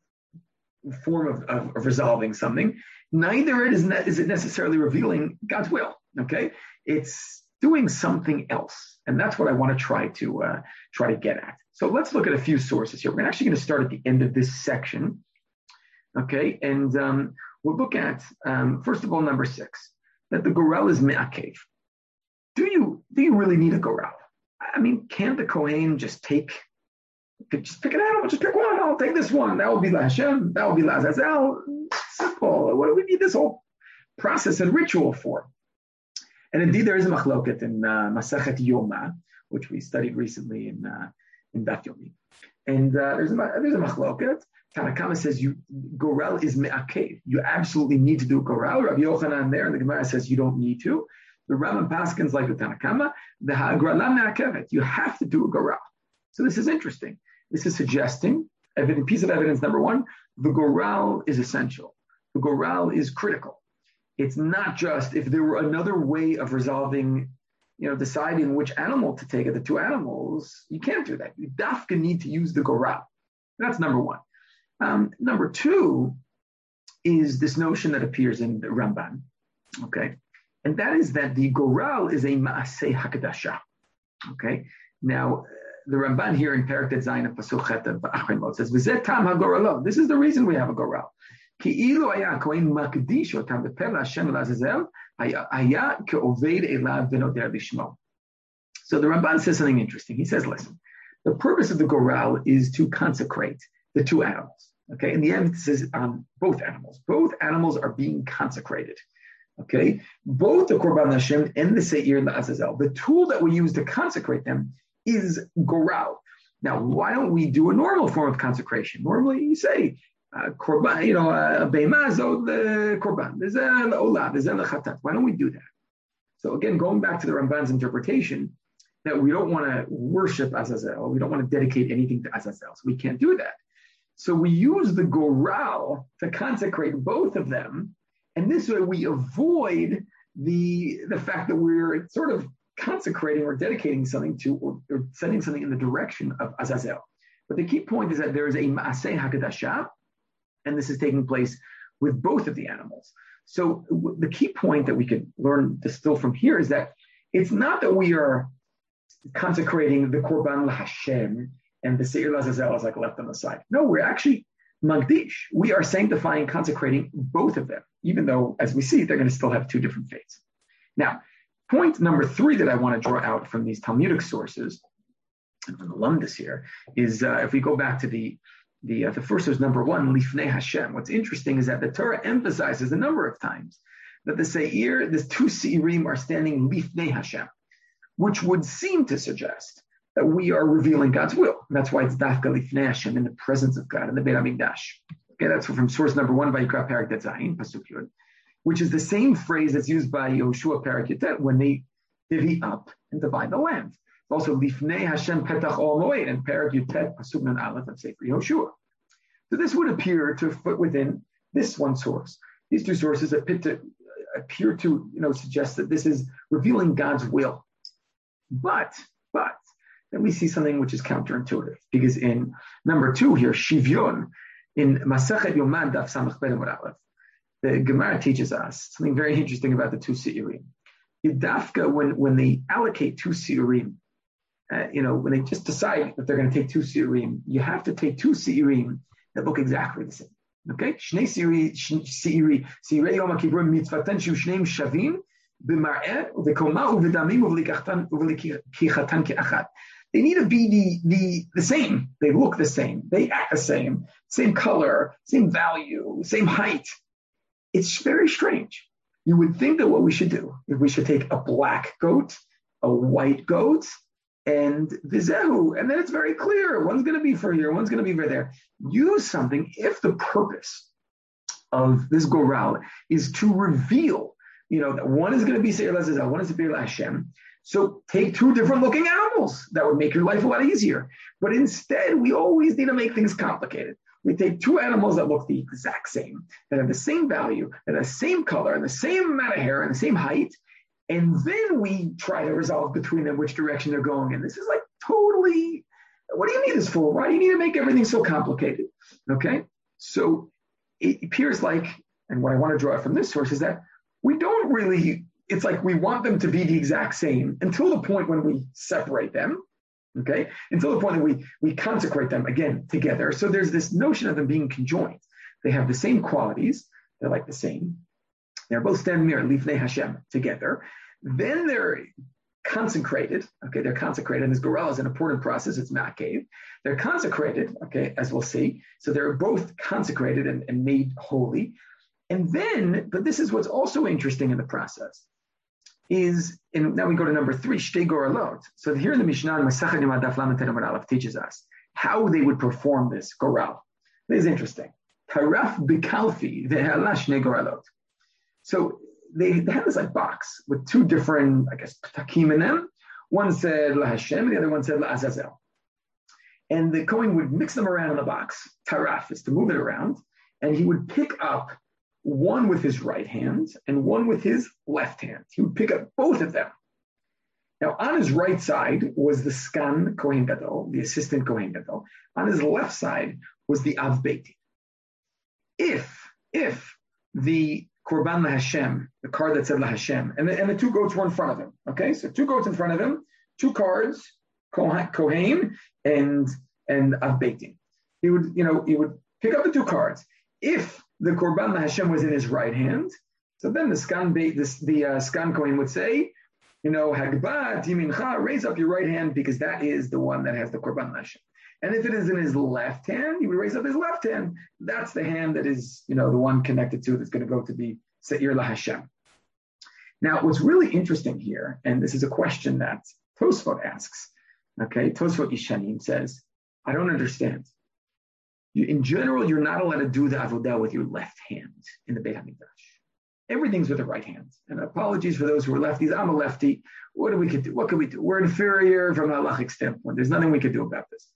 form of, of, of resolving something. Neither it is, ne- is it necessarily revealing God's will, okay? It's doing something else. And that's what I want to try to uh, try to get at. So let's look at a few sources here. We're actually going to start at the end of this section, okay? And um, we'll look at, um, first of all, number six, that the goral is me'akev. Do you do you really need a goral? I mean, can't the Kohen just take, just pick an animal, just pick one, I'll take this one. That will be LaHashem, that will be LaZazel. Simple. What do we need this whole process and ritual for? And indeed, there is a machloket in uh, Masachet Yoma, which we studied recently in uh, in Daf Yomi. And uh, there's a there's a machloket. Tanna Kama says you goral is me'akev. You absolutely need to do goral. Rabbi Yochanan there, and the Gemara says you don't need to. The Rambam Paskins like the Tanna Kama. The ha'grala me'akevet. You have to do a goral. So this is interesting. This is suggesting evidence, piece of evidence number one. The goral is essential. The goral is critical. It's not just if there were another way of resolving, you know, deciding which animal to take of the two animals. You can't do that. You dafka need to use the goral. That's number one. Um, number two is this notion that appears in the Ramban, okay? And that is that the goral is a ma'aseh hakadasha, okay? Now, the Ramban here in Perek Zayin of Pasuk Chet of Achrimot says, "V'zeh tam hagoralo." This is the reason we have a goral. Ki ilu haya kohen makdish otam b'peh Hashem l'Azazel haya ke'oved elav v'noder lishmo. So the Ramban says something interesting. He says, listen, the purpose of the goral is to consecrate the two animals, okay? And the emphasis is on both animals. Both animals are being consecrated, okay? Both the Korban Hashem and the Seir La'azazel. The tool that we use to consecrate them is goral. Now, why don't we do a normal form of consecration? Normally, you say, uh, Korban, you know, uh, Be'emah zod the Korban, Be'zeh la'olav, Be'zeh la'chatat. Why don't we do that? So again, going back to the Ramban's interpretation, that we don't want to worship Azazel, we don't want to dedicate anything to Azazel, so we can't do that. So we use the goral to consecrate both of them, and this way we avoid the, the fact that we're sort of consecrating or dedicating something to, or, or sending something in the direction of Azazel. But the key point is that there is a Ma'aseh HaKadashah, and this is taking place with both of the animals. So w- the key point that we can learn, distill from here is that it's not that we are consecrating the Korban LaHashem and the Seir Lazazel is like left on the side. No, we're actually Magdish. We are sanctifying, consecrating both of them, even though, as we see, they're going to still have two different fates. Now, point number three that I want to draw out from these Talmudic sources, and from the Lumdis here, is uh, if we go back to the the uh, the first source, number one, Lifnei Hashem. What's interesting is that the Torah emphasizes a number of times that the Seir, the two Seirim are standing Lifnei Hashem, which would seem to suggest that we are revealing God's will. And that's why it's Dafka Lifnei Hashem, in the presence of God, in the Beit HaMikdash. Okay, that's from source number one, Vayikra Parak Tetzayin, Pasuk Yud, which is the same phrase that's used by Yehoshua Parak Yutet when they divvy up and divide the land. It's also Lifnei Hashem Petach Ol Moed and Parak Yutet, Pasuk Nun Aleph of Sefer Yehoshua. So this would appear to fit within this one source. These two sources appear to, appear to you know, suggest that this is revealing God's will. But, but, then we see something which is counterintuitive, because in number two here, Shivyon, in Masechet Yoman Daf Samach Ben Amud Aleph, the Gemara teaches us something very interesting about the two Seirim. Yidafka, when, when they allocate two Seirim, uh, you know, when they just decide that they're going to take two Seirim, you have to take two Seirim that look exactly the same. Okay? Shnei Seiri, Seiri, Seirei Yom HaKippur mitzvatan shu shneim shavim b'mar'eh v'koma u'v'damim u'v'likichatan ke'achad. They need to be the, the, the same. They look the same. They act the same. Same color, same value, same height. It's very strange. You would think that what we should do is we should take a black goat, a white goat, and vizehu, and then it's very clear. One's going to be for here, one's going to be for there. Use something if the purpose of this goral is to reveal, you know, that one is going to be Seir Lazazel, one is to be Hashem. So take two different looking animals. That would make your life a lot easier. But instead, we always need to make things complicated. We take two animals that look the exact same, that have the same value, that have the same color, and the same amount of hair, and the same height, and then we try to resolve between them which direction they're going in. This is like totally, what do you need this for? Why do you need to make everything so complicated? Okay? So it appears like, and what I want to draw from this source is that we don't really, it's like we want them to be the exact same until the point when we separate them, okay? Until the point that we, we consecrate them again together. So there's this notion of them being conjoined. They have the same qualities. They're like the same. They're both standing there, Lifnei Hashem, together. Then they're consecrated, okay? They're consecrated. And this Goral is an important process. It's Ma'akev. They're consecrated, okay, as we'll see. So they're both consecrated and, and made holy. And then, but this is what's also interesting in the process, is, and now we go to number three, Shtei Goralot. So here in the Mishnah, Masechet Yoma Daf Lamed Amud Aleph teaches us how they would perform this Goral. This is interesting. Taraf B'Kalfi Ve'Hala Shnei Goralot. So they, they had this like box with two different, I guess, ptakim in them. One said La Hashem, and the other one said La Azazel. And the Kohen would mix them around in the box. Taraf is to move it around, and he would pick up one with his right hand and one with his left hand. He would pick up both of them. Now, on his right side was the Skan Kohen Gadol, the assistant Kohen Gadol. On his left side was the Av Beit Din. If, if the Korban LaHashem, the card that said LaHashem, and the, and the two goats were in front of him, okay? So two goats in front of him, two cards, Kohen and, and Av Beit Din. He would, you know, he would pick up the two cards. If the Korban LaHashem was in his right hand, so then the Skan Beit, this, the uh, Skan Kohen would say, you know, Hagbat Yimincha, raise up your right hand because that is the one that has the Korban LaHashem. And if it is in his left hand, he would raise up his left hand. That's the hand that is, you know, the one connected to that's going to go to be Seir LaHashem. Now, what's really interesting here, and this is a question that Tosfot asks, okay, Tosfot Yishanim says, I don't understand. You, in general, you're not allowed to do the avodah with your left hand in the Beit HaMikdash. Everything's with the right hand. And apologies for those who are lefties. I'm a lefty. What do we could do? What can we do? We're inferior from a halachic standpoint. There's nothing we could do about this.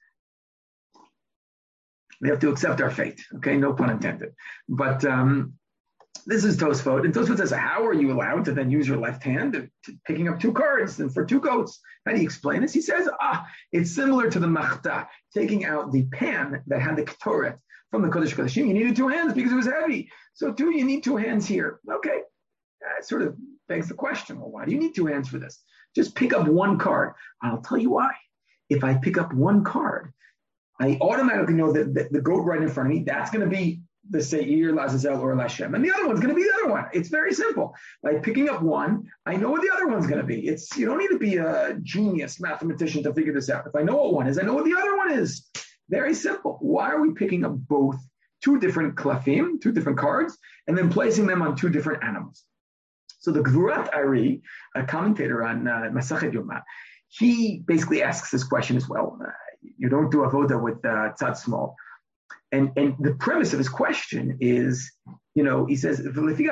We have to accept our fate. Okay, no pun intended. But um, this is Tosfot, and Tosfot says, how are you allowed to then use your left hand to, to picking up two cards and for two goats? How do you explain this? He says, ah, it's similar to the machta, taking out the pan that had the ketoret from the Kodesh Kodeshim. You needed two hands because it was heavy. So too, you need two hands here. Okay, that sort of begs the question, well, why do you need two hands for this? Just pick up one card. I'll tell you why. If I pick up one card, I automatically know that the, the goat right in front of me, that's going to be the Seir, Lazazel, or Lashem. And the other one's going to be the other one. It's very simple. By picking up one, I know what the other one's going to be. It's You don't need to be a genius mathematician to figure this out. If I know what one is, I know what the other one is. Very simple. Why are we picking up both, two different klafim, two different cards, and then placing them on two different animals? So the Gvurat Ari, a commentator on uh, Masachet Yoma, he basically asks this question as well. Uh, you don't do avoda with uh, tzad small. And, and the premise of his question is, you know, he says,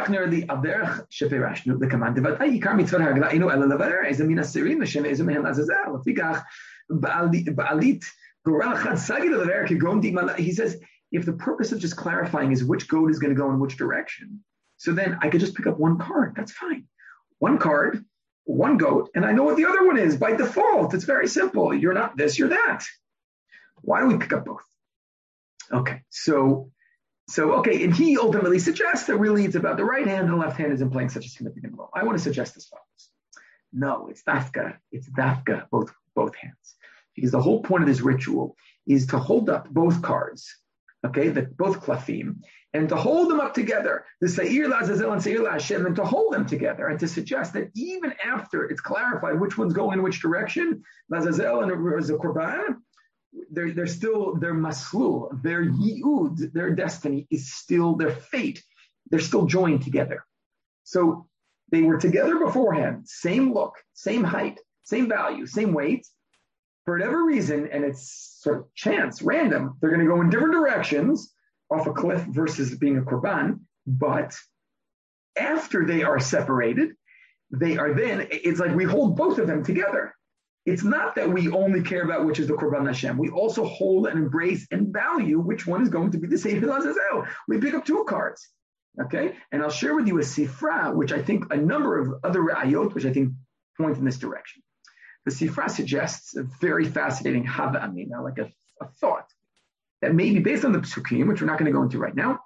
he says, if the purpose of just clarifying is which goat is going to go in which direction, so then I could just pick up one card. That's fine. One card, one goat, and I know what the other one is by default. It's very simple. You're not this, you're that. Why do we pick up both? Okay, so, so okay, and he ultimately suggests that really it's about the right hand and the left hand isn't playing such a significant role. I want to suggest as follows. No, it's dafka. It's dafka, both both hands. Because the whole point of this ritual is to hold up both cards, okay, the, both klafim, and to hold them up together, the Seir Lazazel and Seir LaHashem, and to hold them together, and to suggest that even after it's clarified which one's going in which direction, Lazazel and the Korban, they're, they're still, their maslul, their yi'ud, their destiny is still, their fate, they're still joined together. So they were together beforehand, same look, same height, same value, same weight. For whatever reason, and it's sort of chance, random, they're going to go in different directions off a cliff versus being a korban. But after they are separated, they are then, it's like we hold both of them together. It's not that we only care about which is the Korban Hashem. We also hold and embrace and value which one is going to be the Seir Lazazel. We pick up two cards, okay? And I'll share with you a Sifra, which I think a number of other Ra'ayot, which I think point in this direction. The Sifra suggests a very fascinating Hava Amina, like a, a thought, that maybe based on the Psukim, which we're not going to go into right now,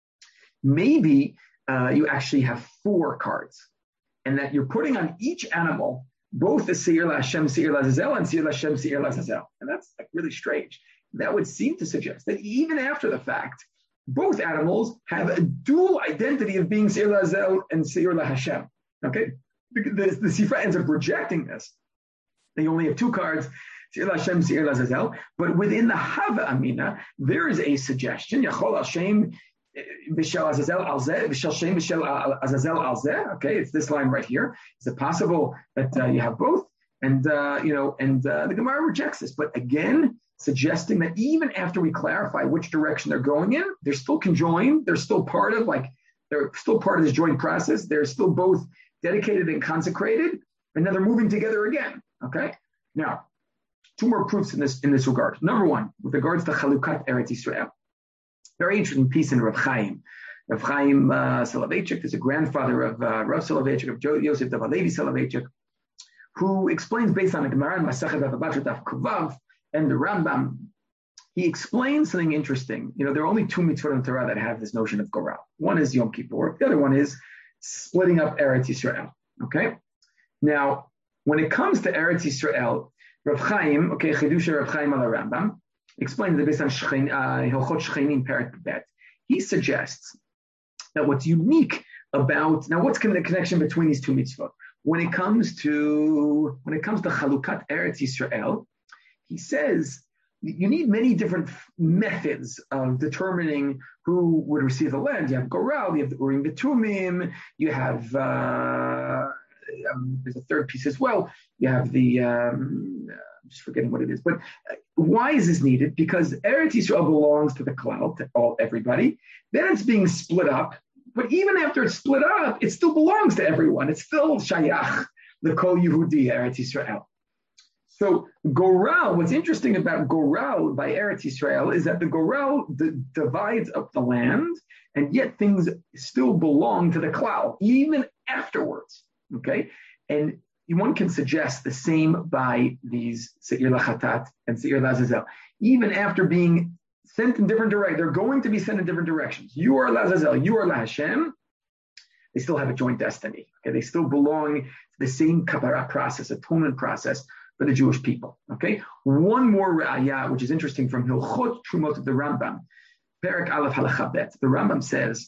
maybe uh, you actually have four cards, and that you're putting on each animal both the Seir LaHashem, Seir LaZazel, and Seir LaHashem, Seir LaZazel. And that's like really strange. That would seem to suggest that even after the fact, both animals have a dual identity of being Seir LaZazel and Seir LaHashem. Okay? The, the, the Sifra ends up rejecting this. They only have two cards, Seir LaHashem, Seir LaZazel. But within the Hava Amina, there is a suggestion, Yachol Hashem, Bishel Azazel Alzeh, Bishel Shem, Bishel Azazel Alzeh. Okay, it's this line right here. Is it possible that uh, you have both? And uh, you know, and uh, the Gemara rejects this, but again, suggesting that even after we clarify which direction they're going in, they're still conjoined. They're still part of like they're still part of this joint process. They're still both dedicated and consecrated, and then they're moving together again. Okay, now two more proofs in this in this regard. Number one, with regards to Chalukat Eretz Yisrael. Very interesting piece in Rav Chaim. Rav Chaim uh, Soloveitchik is a grandfather of uh, Rav Soloveitchik, of jo- Yosef Davalevi Soloveitchik, who explains based on the Gemara and Masachet Bava Daf Kuvav and the Rambam. He explains something interesting. You know, there are only two mitzvot in Torah that have this notion of Goral. One is Yom Kippur. The other one is splitting up Eretz Yisrael. Okay? Now, when it comes to Eretz Yisrael, Rav Chaim, okay, Chidusha Rav Chaim al Rambam, explains that based on Hilchot Shchenim Perek Bet, he suggests that what's unique about now, what's the connection between these two mitzvot? When it comes to when it comes to Chalukat Eretz Yisrael, he says you need many different methods of determining who would receive the land. You have Goral, you have the Urim V'Tumim, you have uh, um, there's a third piece as well. You have the um, I'm just forgetting what it is. But why is this needed? Because Eretz Yisrael belongs to the Klal, to all everybody. Then it's being split up. But even after it's split up, it still belongs to everyone. It's still Shayach, the Kol Yehudi, Eretz Yisrael. So Goral, what's interesting about Goral by Eretz Yisrael is that the Goral d- divides up the land, and yet things still belong to the Klal, even afterwards. Okay? And one can suggest the same by these Seir LaChatat and Seir LaZazel. Even after being sent in different directions, they're going to be sent in different directions. You are LaZazel, you are LaHashem, They still have a joint destiny. Okay, they still belong to the same kapara process, atonement process for the Jewish people. Okay, one more ra'aya, which is interesting from Hilchot Trumot of the Rambam, Perek Aleph Halacha Bet. The Rambam says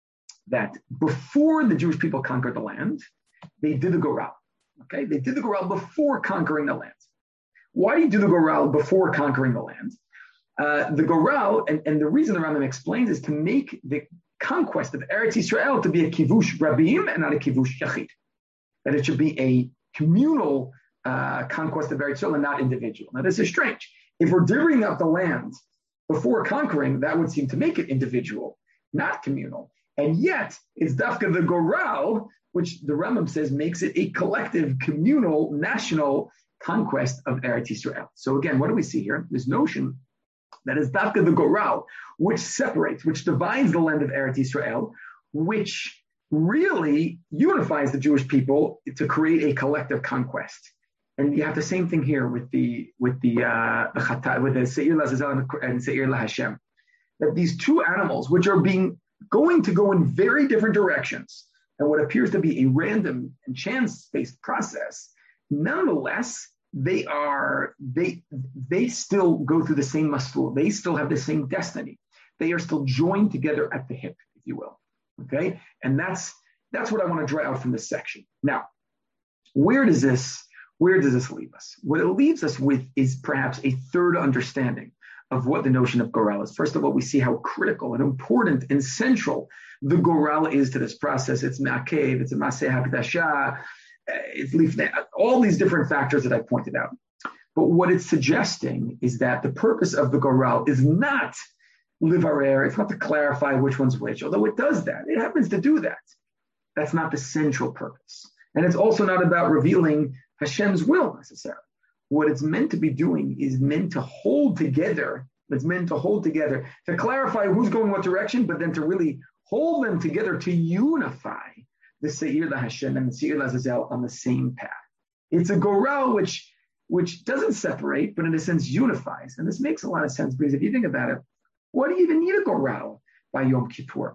that before the Jewish people conquered the land, they did the Goral. Okay, they did the Goral before conquering the land. Why do you do the Goral before conquering the land? Uh, the Goral, and, and the reason the Rambam explains is to make the conquest of Eretz Yisrael to be a kivush rabim and not a kivush yachid. That it should be a communal uh, conquest of Eretz Yisrael and not individual. Now this is strange. If we're divvying up the land before conquering, that would seem to make it individual, not communal. And yet, it's dafka the Goral, which the Rambam says makes it a collective, communal, national conquest of Eretz Yisrael. So again, what do we see here? This notion that is dafka the Goral, which separates, which divides the land of Eretz Yisrael, which really unifies the Jewish people to create a collective conquest. And you have the same thing here with the with the uh, with the Seir LaZazel and Seir LaHashem. That these two animals, which are being going to go in very different directions, and what appears to be a random and chance-based process, nonetheless, they are they they still go through the same masul. They still have the same destiny. They are still joined together at the hip, if you will. Okay, and that's that's what I want to draw out from this section. Now, where does this where does this leave us? What it leaves us with is perhaps a third understanding of what the notion of Goral is. First of all, we see how critical and important and central the Goral is to this process. It's Ma'akev, it's a Maseh HaKdashah, it's Lifnei, all these different factors that I pointed out. But what it's suggesting is that the purpose of the Goral is not livarer, it's not to clarify which one's which, although it does that. It happens to do that. That's not the central purpose. And it's also not about revealing Hashem's will necessarily. What it's meant to be doing is meant to hold together. It's meant to hold together, to clarify who's going what direction, but then to really hold them together to unify the Seir LaHashem and the Seir LaZazel on the same path. It's a Goral which, which doesn't separate, but in a sense unifies. And this makes a lot of sense because if you think about it, what do you even need a Goral by Yom Kippur?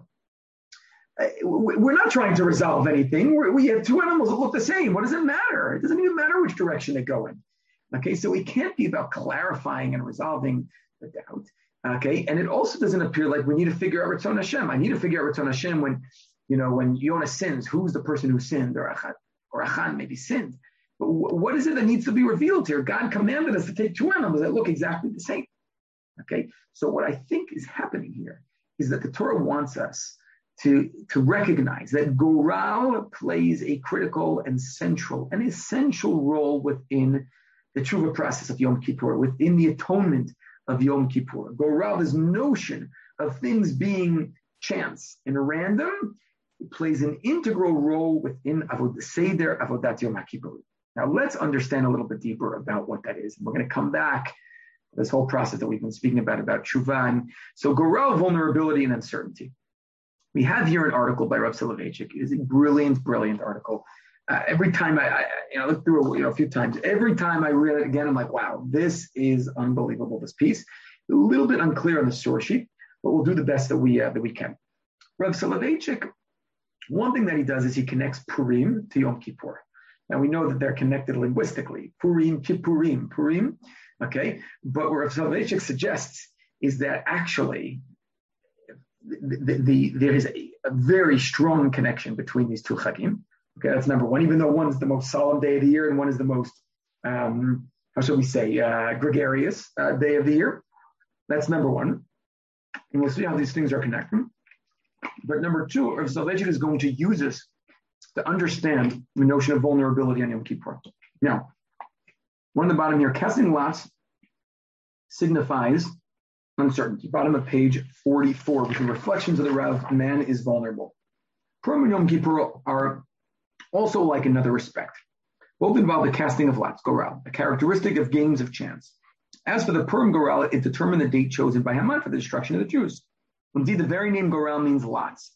We're not trying to resolve anything. We're, we have two animals that look the same. What does it matter? It doesn't even matter which direction they go in. Okay, so it can't be about clarifying and resolving the doubt. Okay, and it also doesn't appear like we need to figure out Ratzon Hashem. I need to figure out Ratzon Hashem when, you know, when Yonah sins, who's the person who sinned, or Achan, or Achan maybe sinned. But w- what is it that needs to be revealed here? God commanded us to take two animals that look exactly the same. Okay, so what I think is happening here is that the Torah wants us to, to recognize that Goral plays a critical and central, an essential role within the tshuva process of Yom Kippur, within the atonement of Yom Kippur. Goral, this notion of things being chance and random, it plays an integral role within Avodah Seder, Avodat Yom Kippur. Now let's understand a little bit deeper about what that is. And we're going to come back to this whole process that we've been speaking about, about tshuva. And so Goral, vulnerability and uncertainty. We have here an article by Rav Soloveitchik. It is a brilliant, brilliant article. Uh, every time I, I you know, look through it you know, a few times, every time I read it again, I'm like, wow, this is unbelievable, this piece. A little bit unclear on the source sheet, but we'll do the best that we uh, that we can. Rav Soloveitchik, one thing that he does is he connects Purim to Yom Kippur. Now we know that they're connected linguistically, Purim, Kippurim, Purim, okay? But what Rav Soloveitchik suggests is that actually the, the, the, there is a, a very strong connection between these two chagim. Okay, that's number one, even though one is the most solemn day of the year and one is the most, um, how shall we say, uh, gregarious uh, day of the year. That's number one. And we'll see how these things are connected. But number two, Rav Soloveitchik is going to use this to understand the notion of vulnerability on Yom Kippur. Now, one on the bottom here, casting lots signifies uncertainty. Bottom of page forty-four, with the reflections of the Rav, man is vulnerable. Purim and Yom Kippur are also like another respect. Both involve the casting of lots, Goral, a characteristic of games of chance. As for the Purim Goral, it determined the date chosen by Haman for the destruction of the Jews. Indeed, the very name Goral means lots.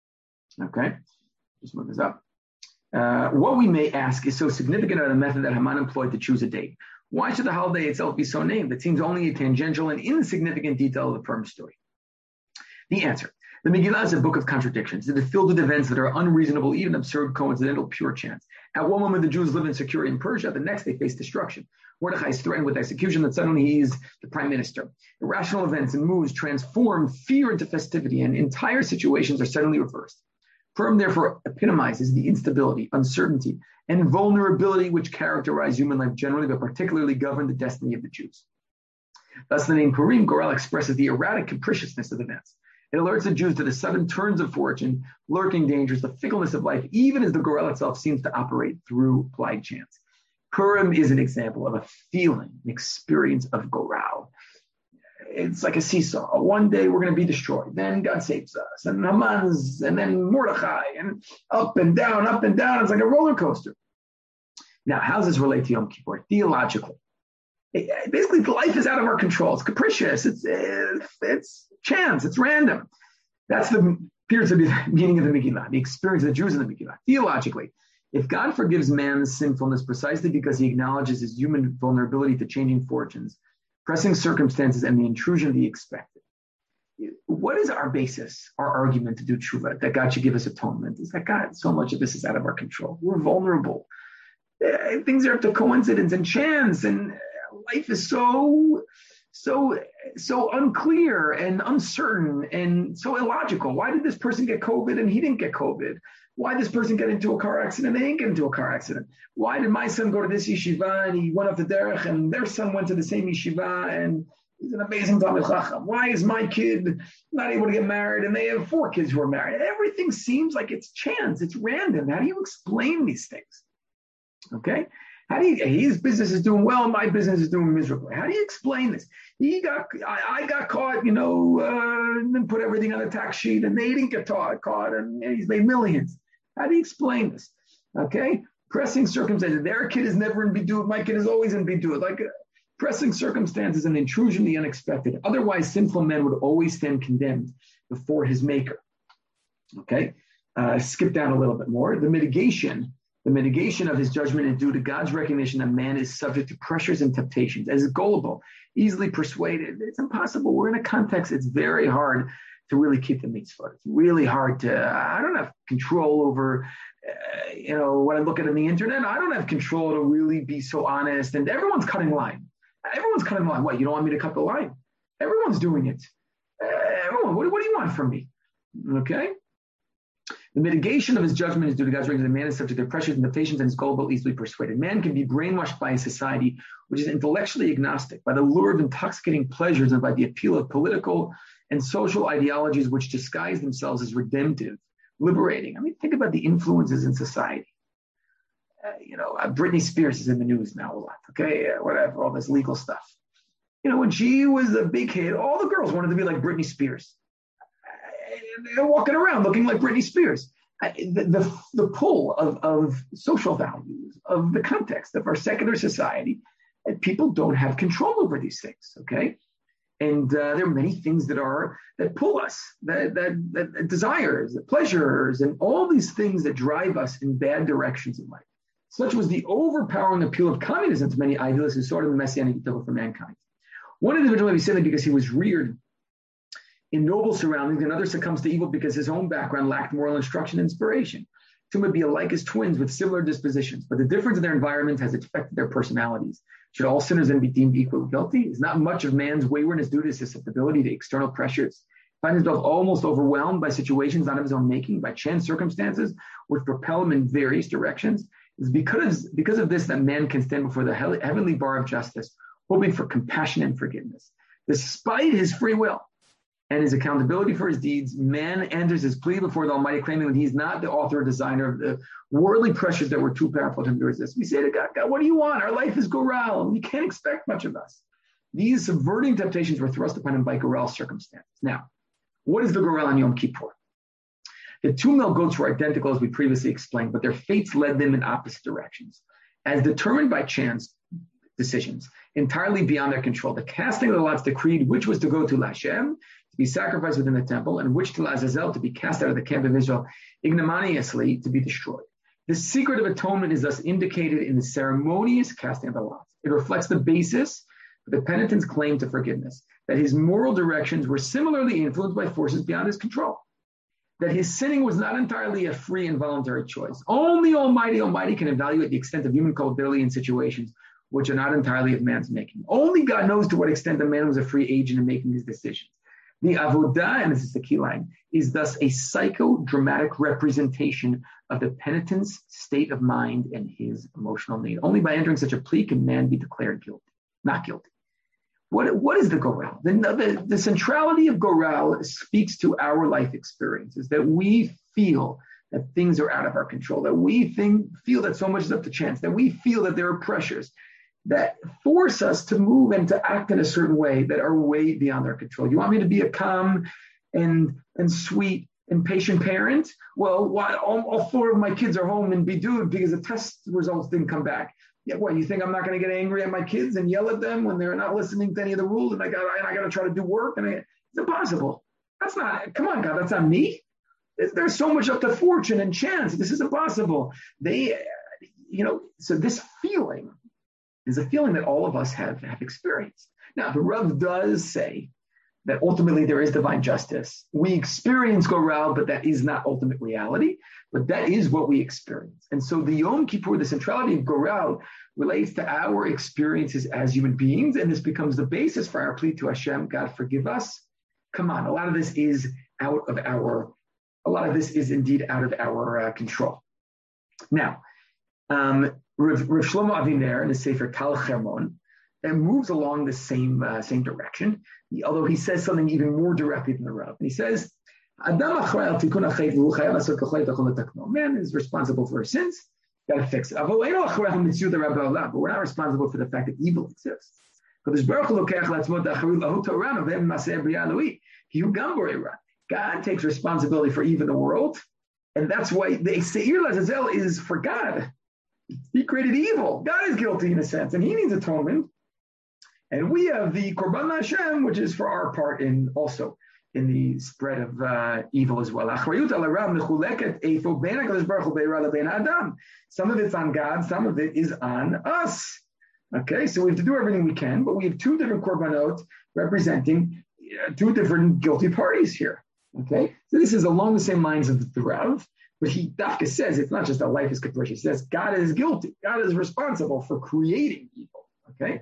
Okay, just move this up. Uh, what we may ask is so significant of the method that Haman employed to choose a date. Why should the holiday itself be so named? It seems only a tangential and insignificant detail of the Purim story. The answer. The Megillah is a book of contradictions. It is filled with events that are unreasonable, even absurd, coincidental, pure chance. At one moment, the Jews live in security in Persia. The next, they face destruction. Mordechai is threatened with execution, and suddenly he is the prime minister. Irrational events and moves transform fear into festivity, and entire situations are suddenly reversed. Purim, therefore, epitomizes the instability, uncertainty, and vulnerability which characterize human life generally, but particularly govern the destiny of the Jews. Thus, the name Purim, Gorel, expresses the erratic capriciousness of events. It alerts the Jews to the sudden turns of fortune, lurking dangers, the fickleness of life, even as the Gorel itself seems to operate through blind chance. Purim is an example of a feeling, an experience of Gorel. It's like a seesaw. One day we're going to be destroyed. Then God saves us. And Haman's, and then Mordechai, and up and down, up and down. It's like a roller coaster. Now, how does this relate to Yom Kippur? Theologically. It, basically, life is out of our control. It's capricious. It's, it's, it's chance. It's random. That's the appears to be the meaning of the Megillah, the experience of the Jews in the Megillah. Theologically, if God forgives man's sinfulness precisely because he acknowledges his human vulnerability to changing fortunes, pressing circumstances, and the intrusion of the expected, what is our basis, our argument to do tshuva, that God should give us atonement? Is that God, so much of this is out of our control. We're vulnerable. Uh, things are up to coincidence and chance, and life is so, so, so unclear and uncertain and so illogical. Why did this person get COVID and he didn't get COVID? Why did this person get into a car accident and they didn't get into a car accident? Why did my son go to this yeshiva and he went off the derech, and their son went to the same yeshiva and he's an amazing Talmid Chacham? Why is my kid not able to get married and they have four kids who are married? Everything seems like it's chance, it's random. How do you explain these things? Okay? How do you, his business is doing well, my business is doing miserably. How do you explain this? He got, I, I got caught, you know, uh, and then put everything on a tax sheet, and they didn't get caught, caught, and he's made millions. How do you explain this? Okay, pressing circumstances. Their kid is never in Bidud. My kid is always in Bidud. Like uh, pressing circumstances and intrusion of the unexpected. Otherwise, sinful men would always stand condemned before his maker. Okay, uh, skip down a little bit more. The mitigation. The mitigation of his judgment is due to God's recognition that man is subject to pressures and temptations, as gullible, easily persuaded. It's impossible. We're in a context, it's very hard to really keep the mitzvah. It's really hard to, I don't have control over, uh, you know, what I look at on the internet. I don't have control to really be so honest. And everyone's cutting line. Everyone's cutting line. What, you don't want me to cut the line? Everyone's doing it. Uh, everyone, what, what do you want from me? Okay? The mitigation of his judgment is due to God's recognition that man is subject to pressures and temptations and is gullible, easily persuaded. Man can be brainwashed by a society which is intellectually agnostic, by the lure of intoxicating pleasures and by the appeal of political and social ideologies which disguise themselves as redemptive, liberating. I mean, think about the influences in society. Uh, you know, uh, Britney Spears is in the news now a lot, okay? Uh, whatever, all this legal stuff. You know, when she was a big hit, all the girls wanted to be like Britney Spears. They're walking around looking like Britney Spears. The, the, the pull of, of social values, of the context of our secular society, and people don't have control over these things, okay? And uh, there are many things that are that pull us, that, that, that desires, that pleasures, and all these things that drive us in bad directions in life. Such was the overpowering appeal of communism to many idealists who sought the messianic utility for mankind. One individual may be simply because he was reared in noble surroundings, another succumbs to evil because his own background lacked moral instruction and inspiration. Two would be alike as twins with similar dispositions, but the difference in their environment has affected their personalities. Should all sinners then be deemed equally guilty? Is not much of man's waywardness due to his susceptibility to external pressures? Find himself almost overwhelmed by situations not of his own making, by chance circumstances, which propel him in various directions. It's because, because of this that man can stand before the heavenly bar of justice, hoping for compassion and forgiveness. Despite his free will and his accountability for his deeds, man enters his plea before the Almighty, claiming that he's not the author or designer of the worldly pressures that were too powerful for him to resist. We say to God, God, what do you want? Our life is Gorel. You can't expect much of us. These subverting temptations were thrust upon him by Gorel's circumstances. Now, what is the Gorel on Yom Kippur? The two male goats were identical, as we previously explained, but their fates led them in opposite directions. As determined by chance decisions, entirely beyond their control, the casting of the lots decreed which was to go to Hashem, to be sacrificed within the temple, and which to Azazel, to be cast out of the camp of Israel ignominiously, to be destroyed. The secret of atonement is thus indicated in the ceremonious casting of the lots. It reflects the basis of the penitent's claim to forgiveness, that his moral directions were similarly influenced by forces beyond his control. that his sinning was not entirely a free and voluntary choice. Only Almighty Almighty can evaluate the extent of human culpability in situations which are not entirely of man's making. Only God knows to what extent a man was a free agent in making his decisions. The avodah, and this is the key line, is thus a psychodramatic representation of the penitent's state of mind and his emotional need. Only by entering such a plea can man be declared guilty, not guilty. What, what is the Goral? The, the, the centrality of Goral speaks to our life experiences, that we feel that things are out of our control, that we think, feel that so much is up to chance, that we feel that there are pressures that force us to move and to act in a certain way that are way beyond our control. You want me to be a calm and, and sweet and patient parent? Well, why, all, all four of my kids are home in bidud because the test results didn't come back. Yeah, what, you think I'm not going to get angry at my kids and yell at them when they're not listening to any of the rules, and I got and I got to try to do work? And I, it's impossible. That's not. Come on, God, that's not me. There's so much up to fortune and chance. This is impossible. They, you know, so this feeling is a feeling that all of us have, have experienced. Now, the Rav does say that ultimately there is divine justice. We experience Goral, but that is not ultimate reality, but that is what we experience. And so the Yom Kippur, the centrality of Goral, relates to our experiences as human beings, and this becomes the basis for our plea to Hashem, God, forgive us. Come on, a lot of this is out of our, a lot of this is indeed out of our uh, control. Now, um, Rav, Rav Shlomo Aviner in the Sefer Tal Chermon and moves along the same uh, same direction, although he says something even more directly than the Rav. And he says, man is responsible for his sins, got to fix it. But we're not responsible for the fact that evil exists. God takes responsibility for even the world, and that's why the Seir Lazazel is for God. He created evil. God is guilty in a sense, and he needs atonement. And we have the Korban Hashem, which is for our part in also in the spread of uh, evil as well. Some of it's on God, some of it is on us. Okay, so we have to do everything we can, but we have two different korbanot representing uh, two different guilty parties here. Okay, so this is along the same lines of the Rav, but he Dafka says it's not just that life is capricious. He says God is guilty. God is responsible for creating evil. Okay,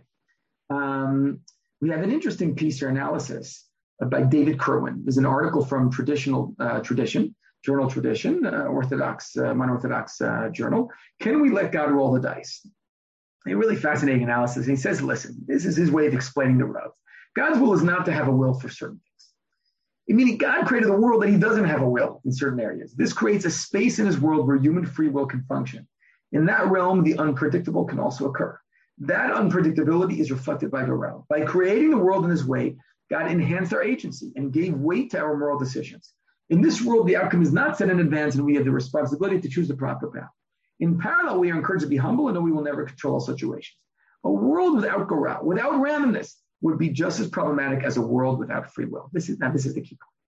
um, we have an interesting piece or analysis by David Kerwin. There's an article from Traditional uh, Tradition, Journal Tradition, uh, Orthodox, uh, Mono-Orthodox uh, journal. Can we let God roll the dice? A really fascinating analysis. And he says, listen, this is his way of explaining the Rav. God's will is not to have a will for certain things. Meaning God created a world that he doesn't have a will in certain areas. This creates a space in his world where human free will can function. In that realm, the unpredictable can also occur. That unpredictability is reflected by Goral. By creating the world in this way, God enhanced our agency and gave weight to our moral decisions. In this world, the outcome is not set in advance, and we have the responsibility to choose the proper path. In parallel, we are encouraged to be humble and know we will never control all situations. A world without Goral, without randomness, would be just as problematic as a world without free will. This is now. This is the key point.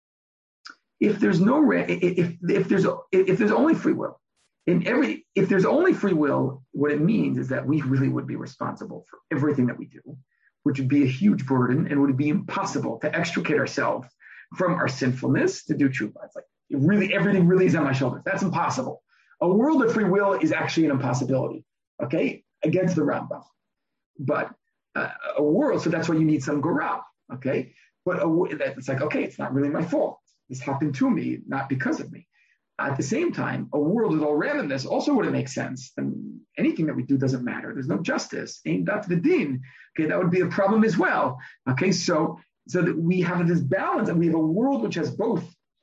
If there's no, if if there's if there's only free will, in every if there's only free will, what it means is that we really would be responsible for everything that we do, which would be a huge burden and would be impossible to extricate ourselves from our sinfulness to do tshuva. It's like really everything really is on my shoulders. That's impossible. A world of free will is actually an impossibility. Okay, against the Rambam, but. Uh, a world, so that's why you need some Goral, okay? But a, it's like, okay, it's not really my fault. This happened to me, not because of me. At the same time, a world with all randomness also wouldn't make sense. And anything that we do doesn't matter. There's no justice. Ain't that the din? Okay, that would be a problem as well. Okay, so so that we have this balance, and we have a world which has both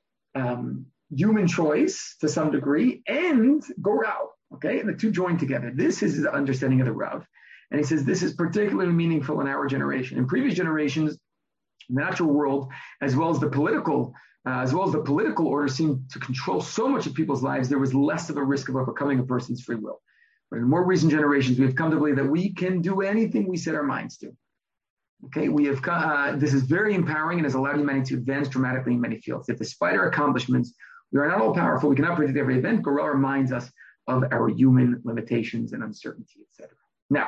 um, human choice to some degree and Goral. Okay, and the two join together. This is his understanding of the Rav. And he says this is particularly meaningful in our generation. In previous generations, the natural world, as well as the political, uh, as well as the political order, seemed to control so much of people's lives. There was less of a risk of overcoming a person's free will. But in more recent generations, we have come to believe that we can do anything we set our minds to. Okay, we have uh, this is very empowering and has allowed humanity to advance dramatically in many fields. Yet, despite our accomplishments, we are not all powerful. We cannot predict every event. Goral reminds us of our human limitations and uncertainty, et cetera. Now,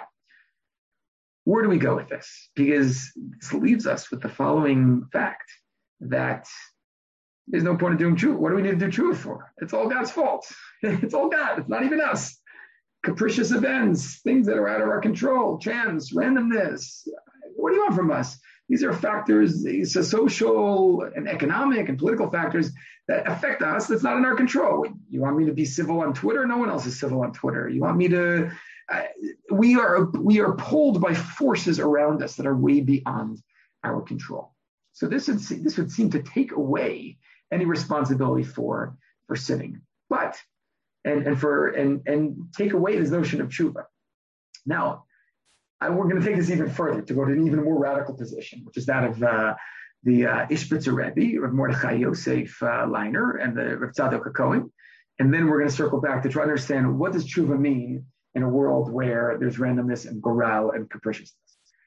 where do we go with this? Because this leaves us with the following fact, that There's no point in doing tshuva. What do we need to do tshuva for? It's all God's fault. It's all God. It's not even us. Capricious events, things that are out of our control, chance, randomness. What do you want from us? These are factors, these are social and economic and political factors that affect us. That's not in our control. You want me to be civil on Twitter? No one else is civil on Twitter. You want me to? Uh, we are we are pulled by forces around us that are way beyond our control. So this would this would seem to take away any responsibility for for sinning, but and and for and and take away this notion of tshuva. Now, I, we're going to take this even further to go to an even more radical position, which is that of uh, the uh, Ishbitzer Rebbe, Rav Mordechai Yosef uh, Leiner, and the Rav Tzadok HaKohen, and then we're going to circle back to try to understand what does tshuva mean in a world where there's randomness and goral and capriciousness.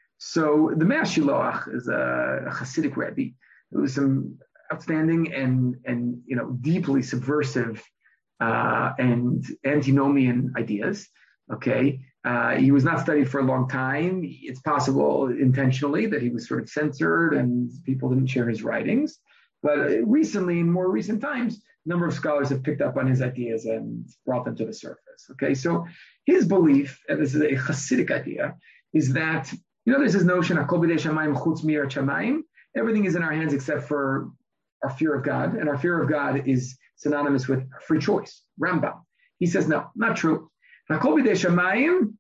So the Mea Shiloach is a, a Hasidic Rebbe who was some outstanding and and you know deeply subversive uh, and antinomian ideas. Okay, uh, he was not studied for a long time. It's possible intentionally that he was sort of censored and people didn't share his writings. But recently, in more recent times, a number of scholars have picked up on his ideas and brought them to the surface. Okay, so his belief, and this is a Hasidic idea, is that you know there's this notion of Kol b'dei shamayim chutz mi'yirat shamayim. Everything is in our hands except for our fear of God, and our fear of God is synonymous with free choice. Rambam, he says no, not true. Kol b'dei shamayim,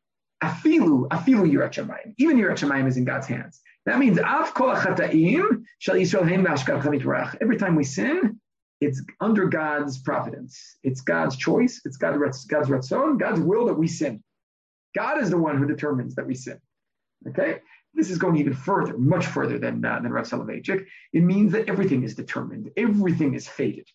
afilu afilu yirat shamayim. Even yirat shamayim is in God's hands. That means av kol hachata'im shel Yisrael heim b'hashgacha mitbarach. Every time we sin, it's under God's providence. It's God's choice. It's God's God's ratzon, God's will that we sin. God is the one who determines that we sin. Okay, this is going even further, much further than uh, than Rav Soloveitchik. It means that everything is determined. Everything is fated.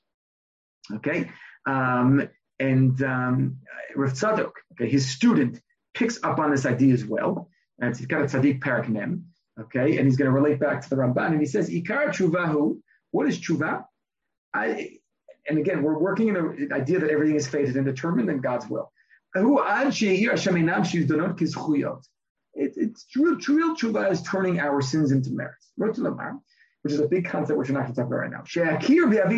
Okay, um, and um, Rav Tzadok, okay, his student, picks up on this idea as well. And he's got a tzaddik parak mem. Okay, and he's going to relate back to the Ramban, and he says, "Ikar tshuvahu." What is tshuva? I, and again, we're working in an idea that everything is fated and determined in God's will. It, it's true, real tshuva is turning our sins into merits, which is a big concept which we're not going to talk about right now. Tshuva,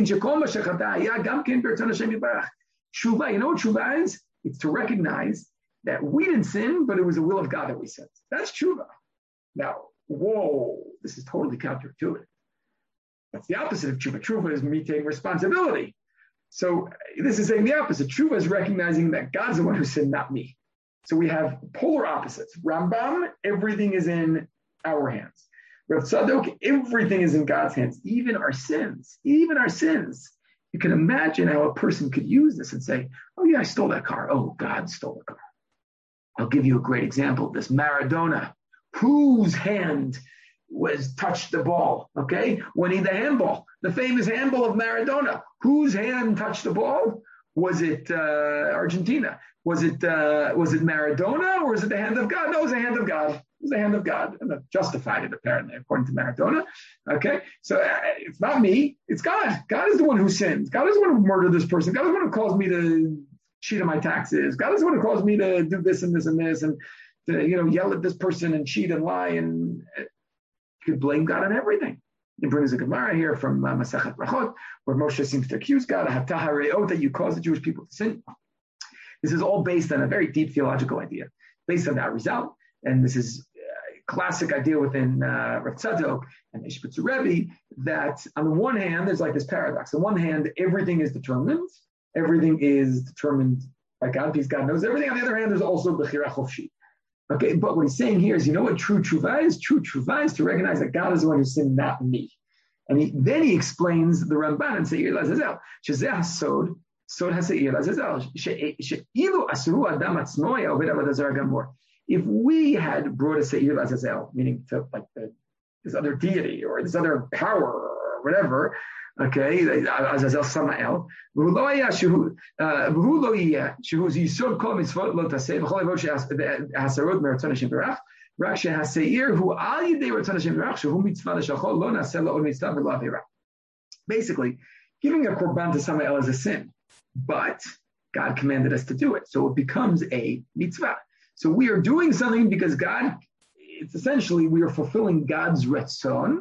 you know what tshuva is? It's to recognize that we didn't sin, but it was the will of God that we sinned. That's tshuva. Now, whoa, this is totally counterintuitive. That's the opposite of tshuva. Tshuva is me taking responsibility. So this is saying the opposite. Tshuva is recognizing that God's the one who sinned, not me. So we have polar opposites. Rambam, everything is in our hands. Rav Tzadok, everything is in God's hands, even our sins, even our sins. You can imagine how a person could use this and say, oh yeah, I stole that car. Oh, God stole the car. I'll give you a great example of this. Maradona, whose hand was touched the ball, okay? When he the handball, the famous handball of Maradona, whose hand touched the ball? Was it uh, Argentina? Was it uh, was it Maradona, or was it the hand of God? No, it was the hand of God. It was the hand of God, and that justified it apparently, according to Maradona. Okay, so uh, it's not me; it's God. God is the one who sinned. God is the one who murdered this person. God is the one who caused me to cheat on my taxes. God is the one who caused me to do this and this and this, and to you know yell at this person and cheat and lie, and uh, you could blame God on everything. He brings a Gemara here from uh, Masechet Brachot, where Moshe seems to accuse God of Hatahareot, that you caused the Jewish people to sin. This is all based on a very deep theological idea, based on that result. And this is a classic idea within uh, Rav Tzadok and Ishbitzer Rebbe, that on the one hand, there's like this paradox. On the one hand, everything is determined. Everything is determined by God, because God knows everything. On the other hand, there's also Bechira Chofshi. Okay, but what he's saying here is, you know what true tshuva is? True tshuva is to recognize that God is the one who sinned, not me. And he, then he explains the Ramban and Seir Lazazel. Shezeh hasod, sod haseir Lazazel. She'ilu asuru adam atzmo ya'oved avodah zarah gamor. If we had brought a Seir Lazazel, meaning to like the, this other deity or this other power or whatever, okay, Azazel Samael, v'hu lo haya shehu v'hu lo yeh shehu yisod kol mitzvot lo taseh v'chol avot shehasarot meratzon Hashem barach rak shehaseir hu al yidei ratzon Hashem barach shehu mitzvah l'shachol lo naseh lo od mitzvah v'lo avera. Basically, giving a korban to Samael is a sin, but God commanded us to do it, so it becomes a mitzvah. So we are doing something because God, it's essentially we are fulfilling God's ratzon.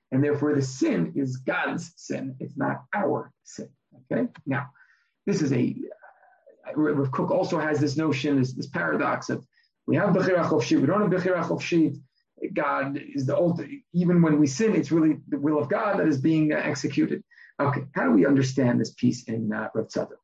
And therefore the sin is God's sin. It's not our sin. Okay. Now, this is a, uh, Rav Kook also has this notion, this, this paradox of we have Bechira Chofshit, we don't have Bechira Chofshit. God is the ultimate, even when we sin, it's really the will of God that is being uh, executed. Okay. How do we understand this piece in uh, Rav Tzadok?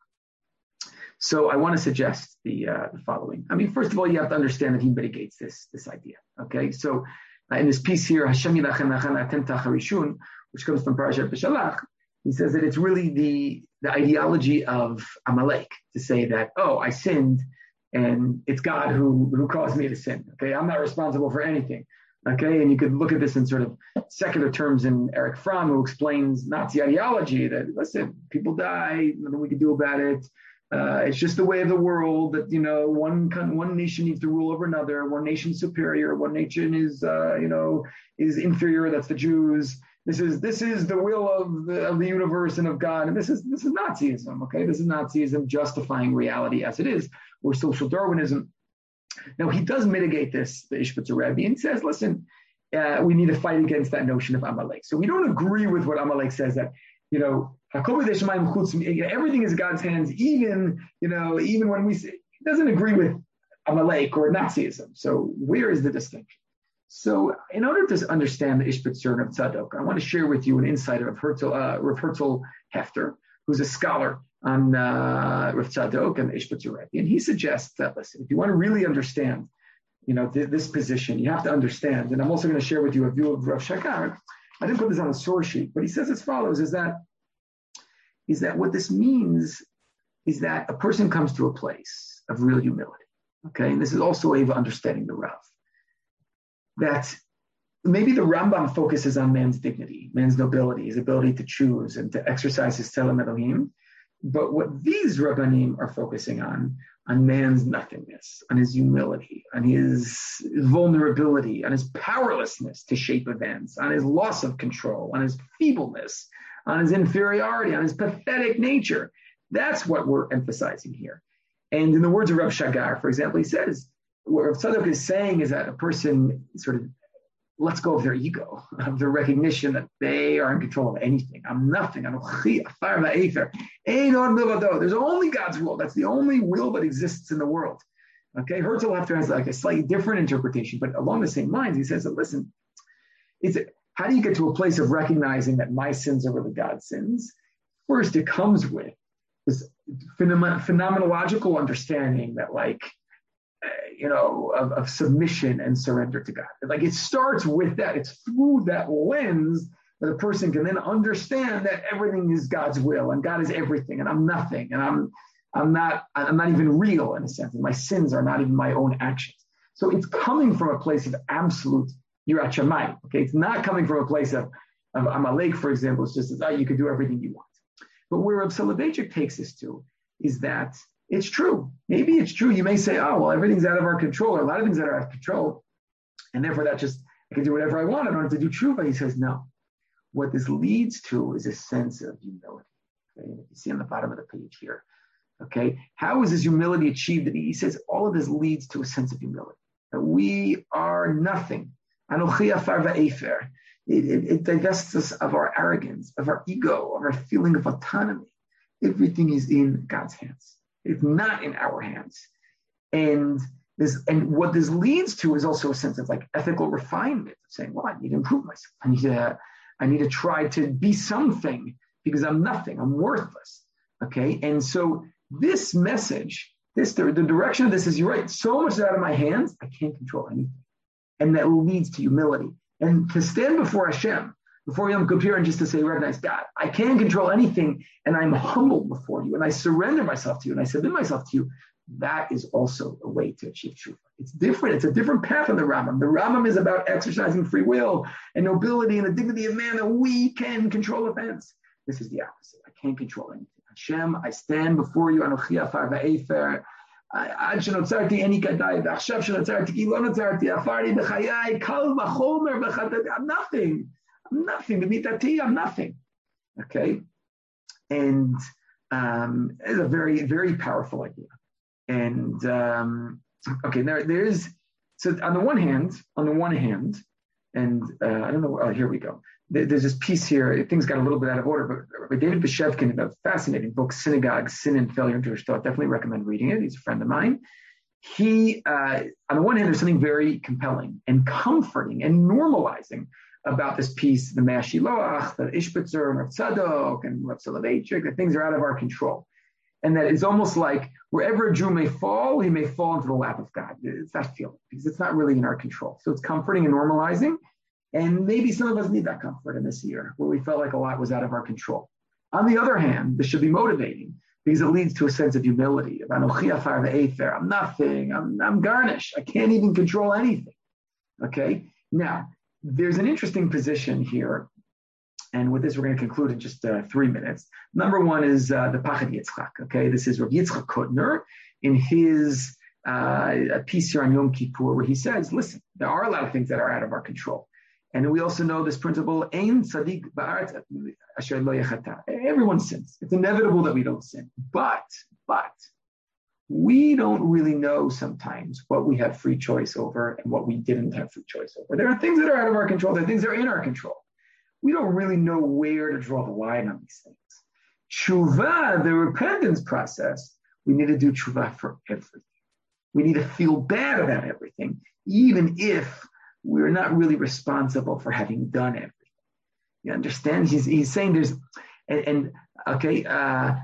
So I want to suggest the, uh, the following. I mean, first of all, you have to understand that he mitigates this, this idea. Okay. So uh, in this piece here, Hashem Yilachem Lachem Atem Tacharishun, which comes from Parashat Beshalach, he says that it's really the, the ideology of Amalek to say that, oh, I sinned and it's God who, who caused me to sin. Okay. I'm not responsible for anything. Okay. And you could look at this in sort of secular terms in Eric Fromm, who explains Nazi ideology that, listen, people die, nothing we can do about it. Uh, it's just the way of the world that, you know, one one nation needs to rule over another. One nation superior. One nation is, uh, you know, is inferior. That's the Jews. This is this is the will of the, of the universe and of God. And this is this is Nazism. Okay, this is Nazism justifying reality as it is, or social Darwinism. Now he does mitigate this, the Ishbitzer Rebbe, and says, listen, uh, we need to fight against that notion of Amalek. So we don't agree with what Amalek says that, you know, everything is God's hands, even, you know, even when we say, it doesn't agree with Amalek or Nazism. So where is the distinction? So in order to understand the Ishbitzer of Tzadok, I want to share with you an insight of Herzl, uh, Rav Herzl Hefter, who's a scholar on uh, Rav Tzadok and the Ishbitzer Rebbe. And he suggests that, listen, if you want to really understand, you know, th- this position, you have to understand, and I'm also going to share with you a view of Rav Shakar. I didn't put this on the source sheet, but he says as follows, is that is that what this means is that a person comes to a place of real humility. Okay, and this is also a way of understanding the Rav. That maybe the Rambam focuses on man's dignity, man's nobility, his ability to choose and to exercise his Tzelem Elohim. But what these Rabbanim are focusing on, on man's nothingness, on his humility, on his vulnerability, on his powerlessness to shape events, on his loss of control, on his feebleness, on his inferiority, on his pathetic nature. That's what we're emphasizing here. And in the words of Rav Shagar, for example, he says, what Rav Tzadok is saying is that a person sort of lets go of their ego, of their recognition that they are in control of anything. I'm nothing. I'm There's only God's will. That's the only will that exists in the world. Okay, Herzl Hefter has like a slightly different interpretation, but along the same lines, he says that, listen, is it, how do you get to a place of recognizing that my sins are really God's sins? First, it comes with this phenom- phenomenological understanding that, like, uh, you know, of, of submission and surrender to God. Like, it starts with that. It's through that lens that a person can then understand that everything is God's will and God is everything and I'm nothing and I'm I'm not I'm not even real in a sense. And my sins are not even my own actions. So it's coming from a place of absolute Yirat Shamayim. Okay, it's not coming from a place of, of Amalek, for example. It's just as, oh, you can do everything you want. But where Rav Soloveitchik takes us to is that it's true. Maybe it's true. You may say, oh, well, everything's out of our control, or a lot of things that are out of control, and therefore that just, I can do whatever I want. I don't have to do tshuva. He says, no. What this leads to is a sense of humility. Okay, you see on the bottom of the page here. Okay, how is this humility achieved? He says all of this leads to a sense of humility. That we are nothing. It, it, it divests us of our arrogance, of our ego, of our feeling of autonomy. Everything is in God's hands. It's not in our hands. And this, and what this leads to is also a sense of like ethical refinement, of saying, well, I need to improve myself. I need to, I need to try to be something because I'm nothing. I'm worthless. Okay. And so this message, this the, the direction of this is, you're right, so much is out of my hands, I can't control anything. And that leads to humility. And to stand before Hashem, before Yom Kippur, and just to say, recognize, God, I can't control anything, and I'm humbled before you, and I surrender myself to you, and I submit myself to you, that is also a way to achieve tshuva. It's different. It's a different path than the Rambam. The Rambam is about exercising free will and nobility and the dignity of man, that we can control events. This is the opposite. I can't control anything. Hashem, I stand before you, Anochi Afar Va'efer, I'm nothing. I'm nothing. I'm nothing. I'm nothing. Okay. And um, it's a very, very powerful idea. And um, okay, there, there is, so on the one hand, on the one hand, And uh, I don't know, oh, here we go. There's this piece here, things got a little bit out of order, but David Beshevkin, in a fascinating book, Synagogue, Sin and Failure in Jewish Thought, definitely recommend reading it. He's a friend of mine. He, uh, on the one hand, there's something very compelling and comforting and normalizing about this piece, the Mashiloach, the Ishbitzer, and Rav Tzadok, and Rav Soloveitchik, that things are out of our control. And that it's almost like wherever a Jew may fall, he may fall into the lap of God. It's that feeling, because it's not really in our control. So it's comforting and normalizing. And maybe some of us need that comfort in this year, where we felt like a lot was out of our control. On the other hand, this should be motivating, because it leads to a sense of humility. I'm nothing, I'm, I'm garnish. I can't even control anything. Okay? Now, there's an interesting position here. And with this, we're going to conclude in just uh, three minutes. Number one is uh, the Pachad Yitzchak. Okay, this is Rav Yitzchak Kotner in his uh, piece here on Yom Kippur, where he says, listen, there are a lot of things that are out of our control. And we also know this principle, Ein Tzadik Ba'aretz Asher Lo Yachata. Everyone sins. It's inevitable that we don't sin. But, but, we don't really know sometimes what we have free choice over and what we didn't have free choice over. There are things that are out of our control. There are things that are in our control. We don't really know where to draw the line on these things. Tshuva, the repentance process, we need to do tshuva for everything. We need to feel bad about everything, even if we're not really responsible for having done everything. You understand? He's, he's saying there's, and, and okay, uh,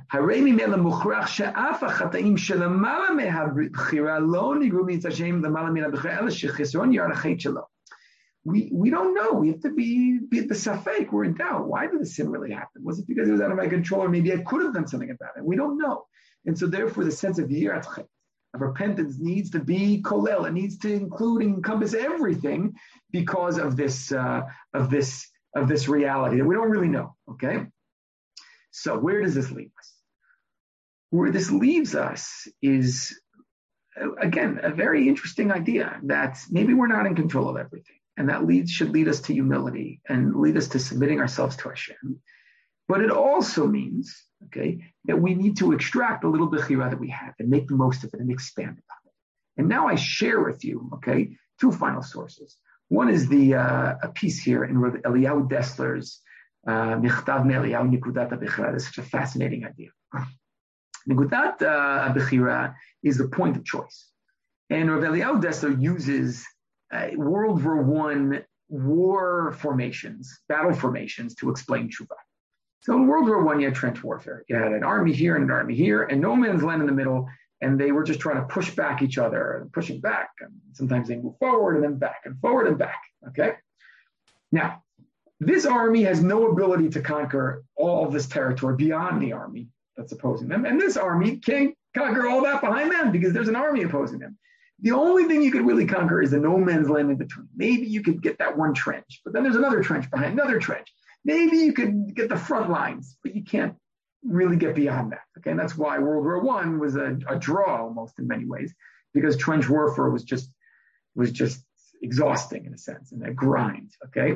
We we don't know. We have to be, be at the safek. We're in doubt. Why did the sin really happen? Was it because it was out of my control, or maybe I could have done something about it? We don't know. And so therefore the sense of yirat chet, of repentance, needs to be kolel. It needs to include and encompass everything, because of this uh, of this of this reality that we don't really know. Okay? So where does this leave us? Where this leaves us is, again, a very interesting idea that maybe we're not in control of everything. And that leads should lead us to humility and lead us to submitting ourselves to Hashem. But it also means, okay, that we need to extract a little bechira that we have and make the most of it and expand upon it. And now I share with you, okay, two final sources. One is the uh, a piece here in Rav Eliyahu Dessler's uh, Michtav Me'Eliyahu Nikudat HaBechira. That's such a fascinating idea. Nikudat uh, HaBechira is the point of choice. And Rav Eliyahu Dessler uses Uh, World War One war formations, battle formations to explain tshuva. So in World War One, you had trench warfare. You had an army here and an army here, and no man's land in the middle, and they were just trying to push back each other, and pushing back. And sometimes they move forward and then back and forward and back. Okay. Now, this army has no ability to conquer all of this territory beyond the army that's opposing them, and this army can't conquer all that behind them because there's an army opposing them. The only thing you could really conquer is the no man's land in between. Maybe you could get that one trench, but then there's another trench behind another trench. Maybe you could get the front lines, but you can't really get beyond that. Okay, and that's why World War One was a, a draw almost in many ways, because trench warfare was just was just exhausting in a sense, and a grind. Okay,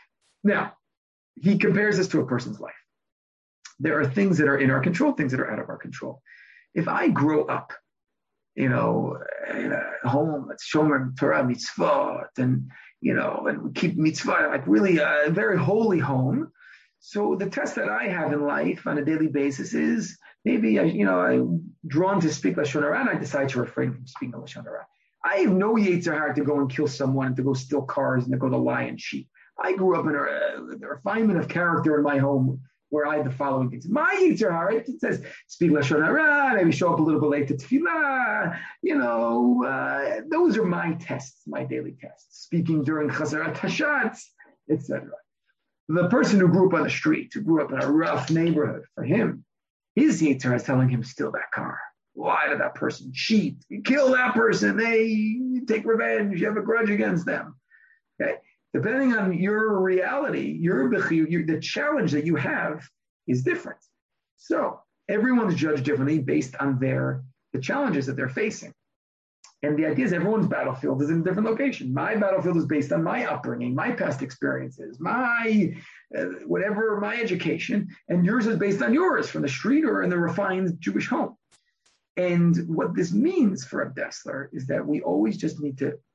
now he compares this to a person's life. There are things that are in our control, things that are out of our control. If I grow up, you know, in a home that's shomer Torah mitzvot, and, you know, and we keep mitzvot, like really a very holy home. So the test that I have in life on a daily basis is maybe, I, you know, I'm drawn to speak Lashon Hara, and I decide to refrain from speaking Lashon Hara. I have no yetzer hara to go and kill someone, and to go steal cars, and to go to lie and cheat. I grew up in a, a refinement of character in my home, where I had the following things. My yetzer hara, it says, speak Lashon Hara, maybe show up a little bit late to tefillah, you know, uh, those are my tests, my daily tests. Speaking during Chazarat Hashatz, et cetera. The person who grew up on the street, who grew up in a rough neighborhood, for him, his yetzer hara is telling him, steal that car. Why did that person cheat? You kill that person, they take revenge, you have a grudge against them. Okay. Depending on your reality, your, your the challenge that you have is different. So everyone's judged differently based on their the challenges that they're facing. And the idea is everyone's battlefield is in a different location. My battlefield is based on my upbringing, my past experiences, my uh, whatever, my education, and yours is based on yours from the street or in the refined Jewish home. And what this means for a Dessler is that we always just need to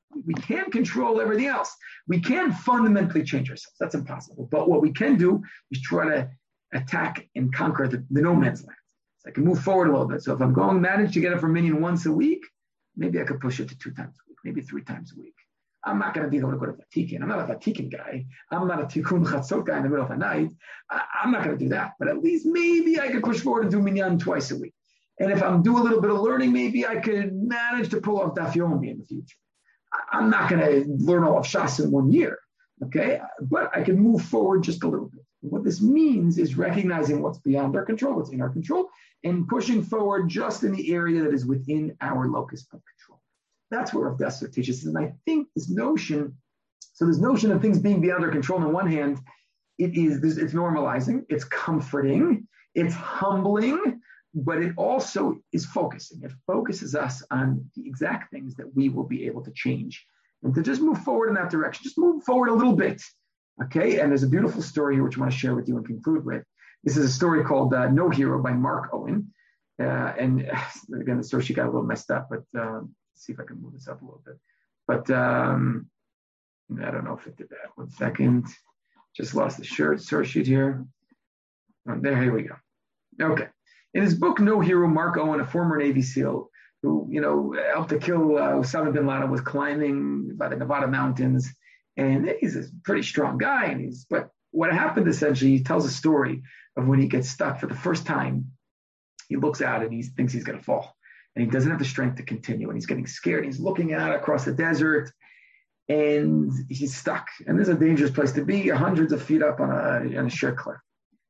We can't control everything else. We can't fundamentally change ourselves. That's impossible. But what we can do is try to attack and conquer the, the no man's land. So I can move forward a little bit. So if I'm going to manage to get up for minyan once a week, maybe I could push it to two times a week, maybe three times a week. I'm not going to be able to go to Vatikan. I'm not a Vatikan guy. I'm not a Tikkun Chatzot guy in the middle of the night. I, I'm not going to do that. But at least maybe I could push forward and do minyan twice a week. And if I'm doing a little bit of learning, maybe I could manage to pull off Daf Yomi in the future. I, I'm not going to learn all of Shas in one year, okay? But I can move forward just a little bit. What this means is recognizing what's beyond our control, what's in our control, and pushing forward just in the area that is within our locus of control. That's what Rav Dessler teaches. And I think this notion, so this notion of things being beyond our control, on one hand, it is, it's normalizing, it's comforting, it's humbling, but it also is focusing. It focuses us on the exact things that we will be able to change and to just move forward in that direction, just move forward a little bit. Okay, and there's a beautiful story here which I want to share with you and conclude with. This is a story called uh, No Hero by Mark Owen. Uh, and uh, again, the story she got a little messed up, but uh, let's see if I can move this up a little bit. But um, I don't know if it did that. One second. Just lost the shirt, source sheet here. Oh, there, here we go. Okay. In his book, No Hero, Mark Owen, a former Navy SEAL who, you know, helped to kill uh, Osama bin Laden, was climbing by the Nevada mountains. And he's a pretty strong guy. And he's, but what happened essentially, he tells a story of when he gets stuck for the first time. He looks out and he thinks he's going to fall. And he doesn't have the strength to continue. And he's getting scared. He's looking out across the desert and he's stuck. And this is a dangerous place to be, hundreds of feet up on a, on a sheer cliff.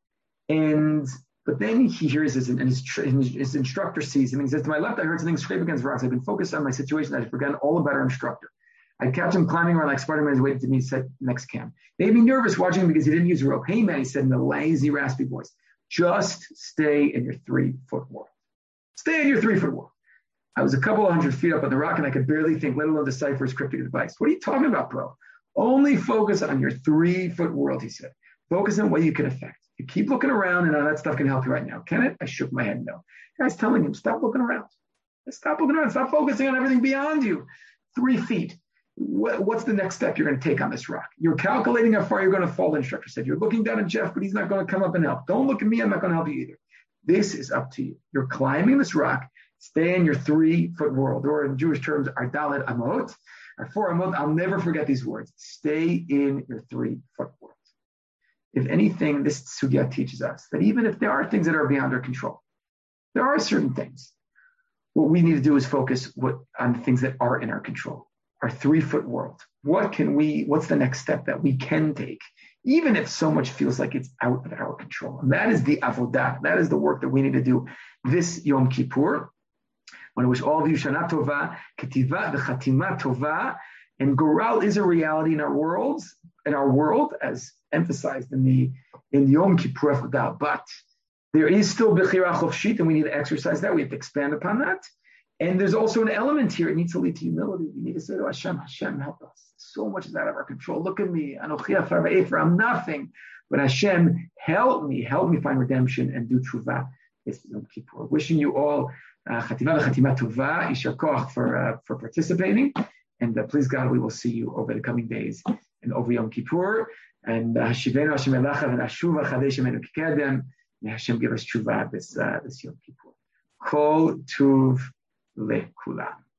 And but then he hears this, and his, his, his instructor sees him. And he says, to my left, I heard something scrape against rocks. I've been focused on my situation. I've forgotten all about our instructor. I catch him climbing around like Spider-Man is waiting to me set next camp. Made me nervous watching him because he didn't use a rope. Hey, man, he said in a lazy, raspy voice, just stay in your three-foot world. Stay in your three-foot world. I was a couple of hundred feet up on the rock, and I could barely think, let alone decipher his cryptic advice. What are you talking about, bro? Only focus on your three-foot world, he said. Focus on what you can affect. You keep looking around, and all that stuff can help you right now. Can it? I shook my head no. The guy's telling him, stop looking around. Stop looking around. Stop focusing on everything beyond you. Three feet. What, what's the next step you're going to take on this rock? You're calculating how far you're going to fall, the instructor said. You're looking down at Jeff, but he's not going to come up and help. Don't look at me. I'm not going to help you either. This is up to you. You're climbing this rock. Stay in your three-foot world, or in Jewish terms, our dalet amot, our four amot. I'll never forget these words. Stay in your three-foot world. If anything, this sugya teaches us that even if there are things that are beyond our control, there are certain things. What we need to do is focus what, on the things that are in our control, our three-foot world. What can we, what's the next step that we can take, even if so much feels like it's out of our control? And that is the avodah. That is the work that we need to do this Yom Kippur. I want to wish all of you Shana Tova, Ketiva v'Chatima Tova, and Goral is a reality in our worlds, in our world, as emphasized in the in Yom Kippur Avodah. But there is still Bechira Chofshit, and we need to exercise that. We have to expand upon that. And there's also an element here. It needs to lead to humility. We need to say to Hashem, Hashem, help us. So much is out of our control. Look at me. Anochi Afar Ve'efer. I'm nothing. But Hashem, help me. Help me find redemption and do tshuva this Yom Kippur. Wishing you all Chativa v'Chatima Tova. Yishar Koach for, uh, for participating. And uh, please God, we will see you over the coming days and over Yom Kippur. And Hashivenu Hashem Elacha v'Nashuva Chadesh Yemenu K'Kedem. May Hashem give us tshuva this, uh, this Yom Kippur. Kol Tuv Lekulam.